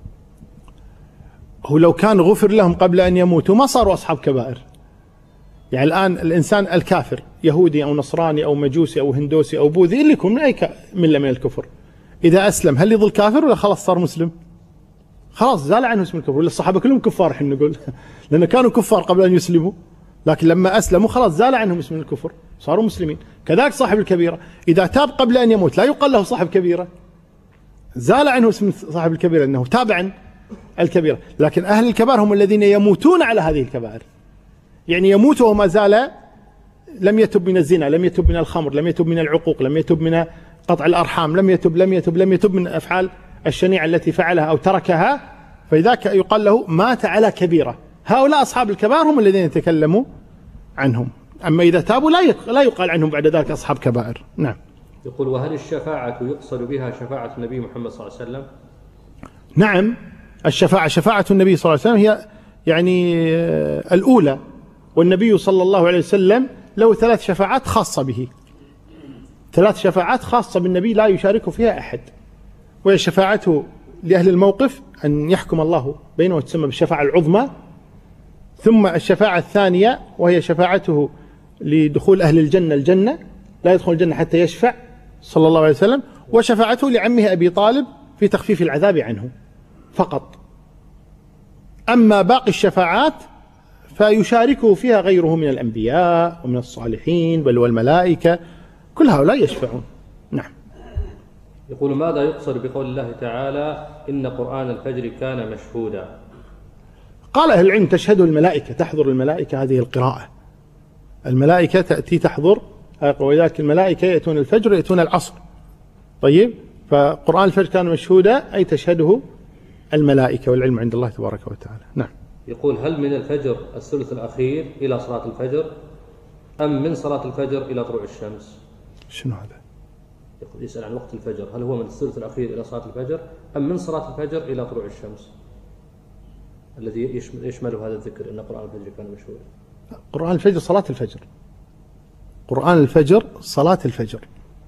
هو لو كان غفر لهم قبل أن يموتوا ما صاروا أصحاب كبائر. يعني الآن الإنسان الكافر، يهودي أو نصراني أو مجوسي أو هندوسي أو بوذي، اللي يكون من أي ملة من الكفر، إذا أسلم هل يظل كافر ولا خلاص صار مسلم؟ خلاص زال عنه اسم الكفر. ولا الصحابة كلهم كفار حين نقول لأن كانوا كفار قبل أن يسلموا، لكن لما أسلموا خلاص زال عنهم اسم الكفر، صاروا مسلمين. كذلك صاحب الكبيرة إذا تاب قبل أن يموت لا يقال له صاحب كبيرة، زال عنه اسم صاحب الكبيرة أنه تاب عن الكبيرة. لكن أهل الكبائر هم الذين يموتون على هذه الكبائر، يعني يموت وما زال لم يتب من الزنا، لم يتب من الخمر، لم يتب من العقوق، لم يتب من قطع الأرحام، لم يتب من الأفعال الشنيعة التي فعلها أو تركها، فلذلك يقال له مات على كبيرة. هؤلاء أصحاب الكبائر هم الذين يتكلموا عنهم. أما إذا تابوا لا يقال عنهم بعد ذلك أصحاب كبائر. نعم. يقول: وهل الشفاعة يقصد بها شفاعة النبي محمد صلى الله عليه وسلم؟ نعم، الشفاعة شفاعة النبي صلى الله عليه وسلم هي يعني الأولى، والنبي صلى الله عليه وسلم له 3 شفاعات خاصة به، 3 شفاعات خاصة بالنبي لا يشارك فيها أحد. وهي شفاعته لأهل الموقف أن يحكم الله بينه وتسمى بالشفاعة العظمى، ثم الشفاعة الثانية وهي شفاعته لدخول أهل الجنة لا يدخل الجنة حتى يشفع صلى الله عليه وسلم، وشفاعته لعمه أبي طالب في تخفيف العذاب عنه فقط. أما باقي الشفاعات فيشاركه فيها غيره من الأنبياء ومن الصالحين بل والملائكة، كل هؤلاء يشفعون. نعم. يقول: ماذا يقصد بقول الله تعالى: إن قرآن الفجر كان مشهودا؟ قال أهل العلم: تشهده الملائكة، تحضر الملائكة هذه القراءة، الملائكة تأتي تحضر، ولذلك الملائكة يأتون الفجر يأتون العصر. طيب، فقرآن الفجر كان مشهودا أي تشهده الملائكة، والعلم عند الله تبارك وتعالى. نعم. يقول: هل من الفجر الثلث الأخير إلى صلاة الفجر أم من صلاة الفجر إلى طلوع الشمس؟ شنو هذا؟ يقول يسأل عن وقت الفجر، هل هو من الثلث الأخير إلى صلاة الفجر أم من صلاة الفجر إلى طلوع الشمس الذي يشمله هذا الذكر أن قرآن الفجر كان مشهودا؟ قرآن الفجر صلاة الفجر، قرآن الفجر صلاة الفجر.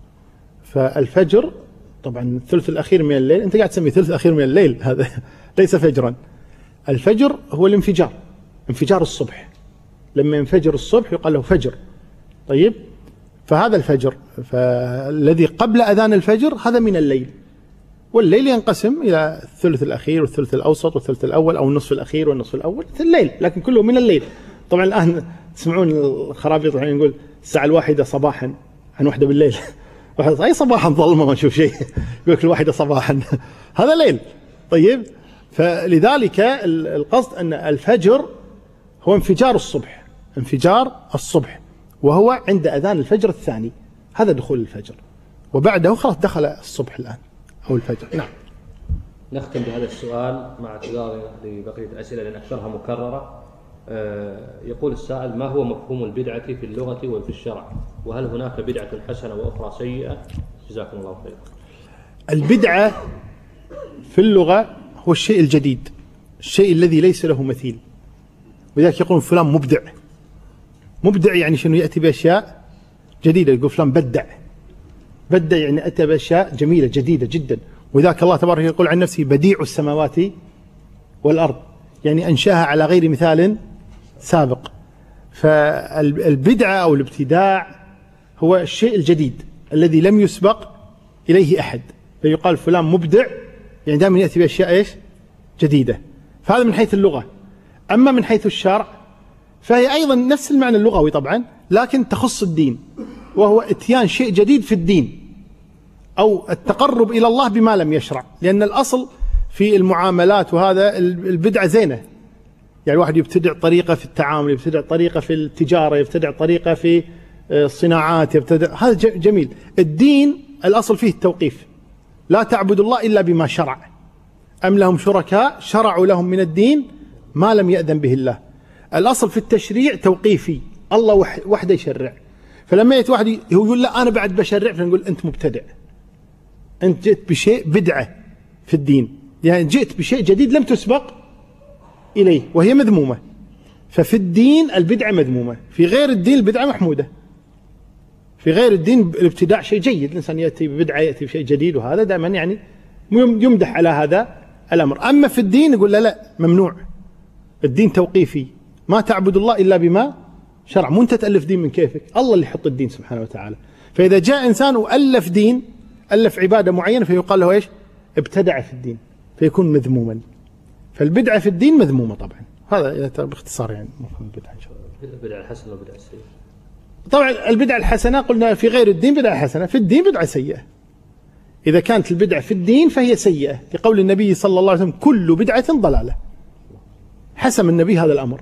فالفجر طبعا الثلث الأخير من الليل، أنت قاعد تسميه ثلث الأخير من الليل، هذا ليس فجرا. الفجر هو الانفجار، انفجار الصبح، لما ينفجر الصبح يقال له فجر. طيب، فهذا الفجر، فالذي قبل أذان الفجر هذا من الليل، والليل ينقسم إلى الثلث الأخير والثلث الأوسط والثلث الأول أو النصف الأخير والنصف الأول، الليل، لكن كله من الليل. طبعا الآن تسمعون الخرابيط الحين يقول الساعة 1 صباحا عن 1 بالليل، أي صباحا ظلمة ما نشوف شيء، يقول لك 1 صباحا هذا ليل. طيب، فلذلك القصد أن الفجر هو انفجار الصبح، انفجار الصبح، وهو عند أذان الفجر الثاني، هذا دخول الفجر، وبعده خلاص دخل الصبح الآن أو الفجر. نعم. نختم بهذا السؤال مع اعتذارنا لبقية الأسئلة لأن أكثرها مكررة. يقول السائل: ما هو مفهوم البدعة في اللغة وفي الشرع؟ وهل هناك بدعة حسنة وأخرى سيئة؟ جزاكم الله خير. البدعة في اللغة هو الشيء الجديد، الشيء الذي ليس له مثيل، ولذلك يقولون فلان مبدع. مبدع يعني شنو؟ يأتي بأشياء جديدة، يقول فلان بدع يعني أتى بأشياء جميلة جديدة جدا. وذاك الله تبارك يقول عن نفسه: بديع السماوات والأرض، يعني أنشاها على غير مثال سابق. فالبدعة أو الابتداع هو الشيء الجديد الذي لم يسبق إليه أحد، فيقال فلان مبدع، يعني دائما يأتي بأشياء إيش؟ جديدة. فهذا من حيث اللغة. أما من حيث الشرع فهي أيضا نفس المعنى اللغوي طبعا، لكن تخص الدين، وهو إتيان شيء جديد في الدين أو التقرب إلى الله بما لم يشرع. لأن الأصل في المعاملات وهذا البدعة زينة، يعني واحد يبتدع طريقة في التعامل، يبتدع طريقة في التجارة، يبتدع طريقة في الصناعات، يبتدع، هذا جميل. الدين الأصل فيه التوقيف، لا تعبد الله إلا بما شرع، أم لهم شركاء شرعوا لهم من الدين ما لم يأذن به الله. الأصل في التشريع توقيفي، الله وحده يشرع. فلما يأتي واحد يقول لا أنا بعد بشرع، فنقول أنت مبتدع، أنت جئت بشيء بدعة في الدين، يعني جئت بشيء جديد لم تسبق إليه وهي مذمومة. ففي الدين البدعة مذمومة، في غير الدين البدعة محمودة. في غير الدين الابتداع شيء جيد، الإنسان يأتي ببدعة، يأتي بشيء جديد، وهذا دائما يعني يمدح على هذا الأمر. أما في الدين يقول لا ممنوع، الدين توقيفي، ما تعبد الله إلا بما شرع، مو أنت تألف دين من كيفك، الله اللي يحط الدين سبحانه وتعالى. فإذا جاء إنسان وألف دين، ألف عبادة معينة، فيقال له إيش؟ ابتدع في الدين، فيكون مذموما. فالبدعة في الدين مذمومة طبعا. هذا باختصار يعني مفهوم البدعة إن شاء الله. البدعة الحسنة والبدعة السيئة. طبعا البدعة الحسنة قلنا في غير الدين بدعة حسنة، في الدين بدعة سيئة. إذا كانت البدعة في الدين فهي سيئة، لقول النبي صلى الله عليه وسلم كل بدعة ضلالة. حسم النبي هذا الأمر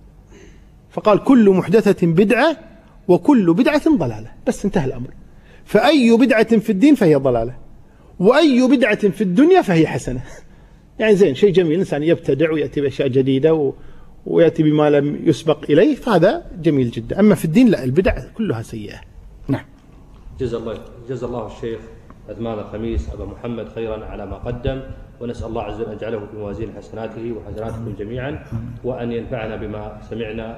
فقال كل محدثة بدعة وكل بدعة ضلالة، بس انتهى الأمر. فأي بدعة في الدين فهي ضلالة، وأي بدعة في الدنيا فهي حسنة. يعني زين، شيء جميل، الإنسان يبتدع ويأتي بأشياء جديدة ويأتي بما لم يسبق إليه، فهذا جميل جدا. أما في الدين لا، البدع كلها سيئة. نعم. جزا الله الشيخ عثمان الخميس أبا محمد خيرا على ما قدم، ونسأل الله عز وجل أن يجعله في موازين حسناته وحسناتكم جميعا، وأن ينفعنا بما سمعنا.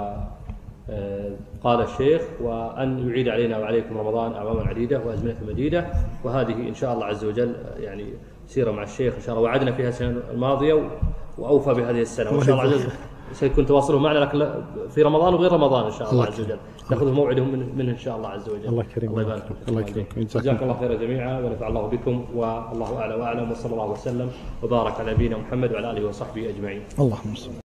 وقال الشيخ وأن يعيد علينا وعليكم رمضان أعواما عديدة وأزمنة مديدة. وهذه إن شاء الله عز وجل يعني سيرة مع الشيخ إن شاء الله، وعدنا فيها السنة الماضية وأوفى بهذه السنة، وإن شاء الله عز وجل سيكون تواصلهم معنا، لكن في رمضان وغير رمضان إن شاء الله عز وجل نأخذ موعدهم منه إن شاء الله عز وجل. الله كريم. الله يبارك فيكم. الله يكرمكم. جزاكم الله خيرا جميعا، ونفع الله بكم، والله أعلى وأعلم، وصلى الله وسلم وبارك على نبينا محمد وعلى آله وصحبه أجمعين. اللهم صل.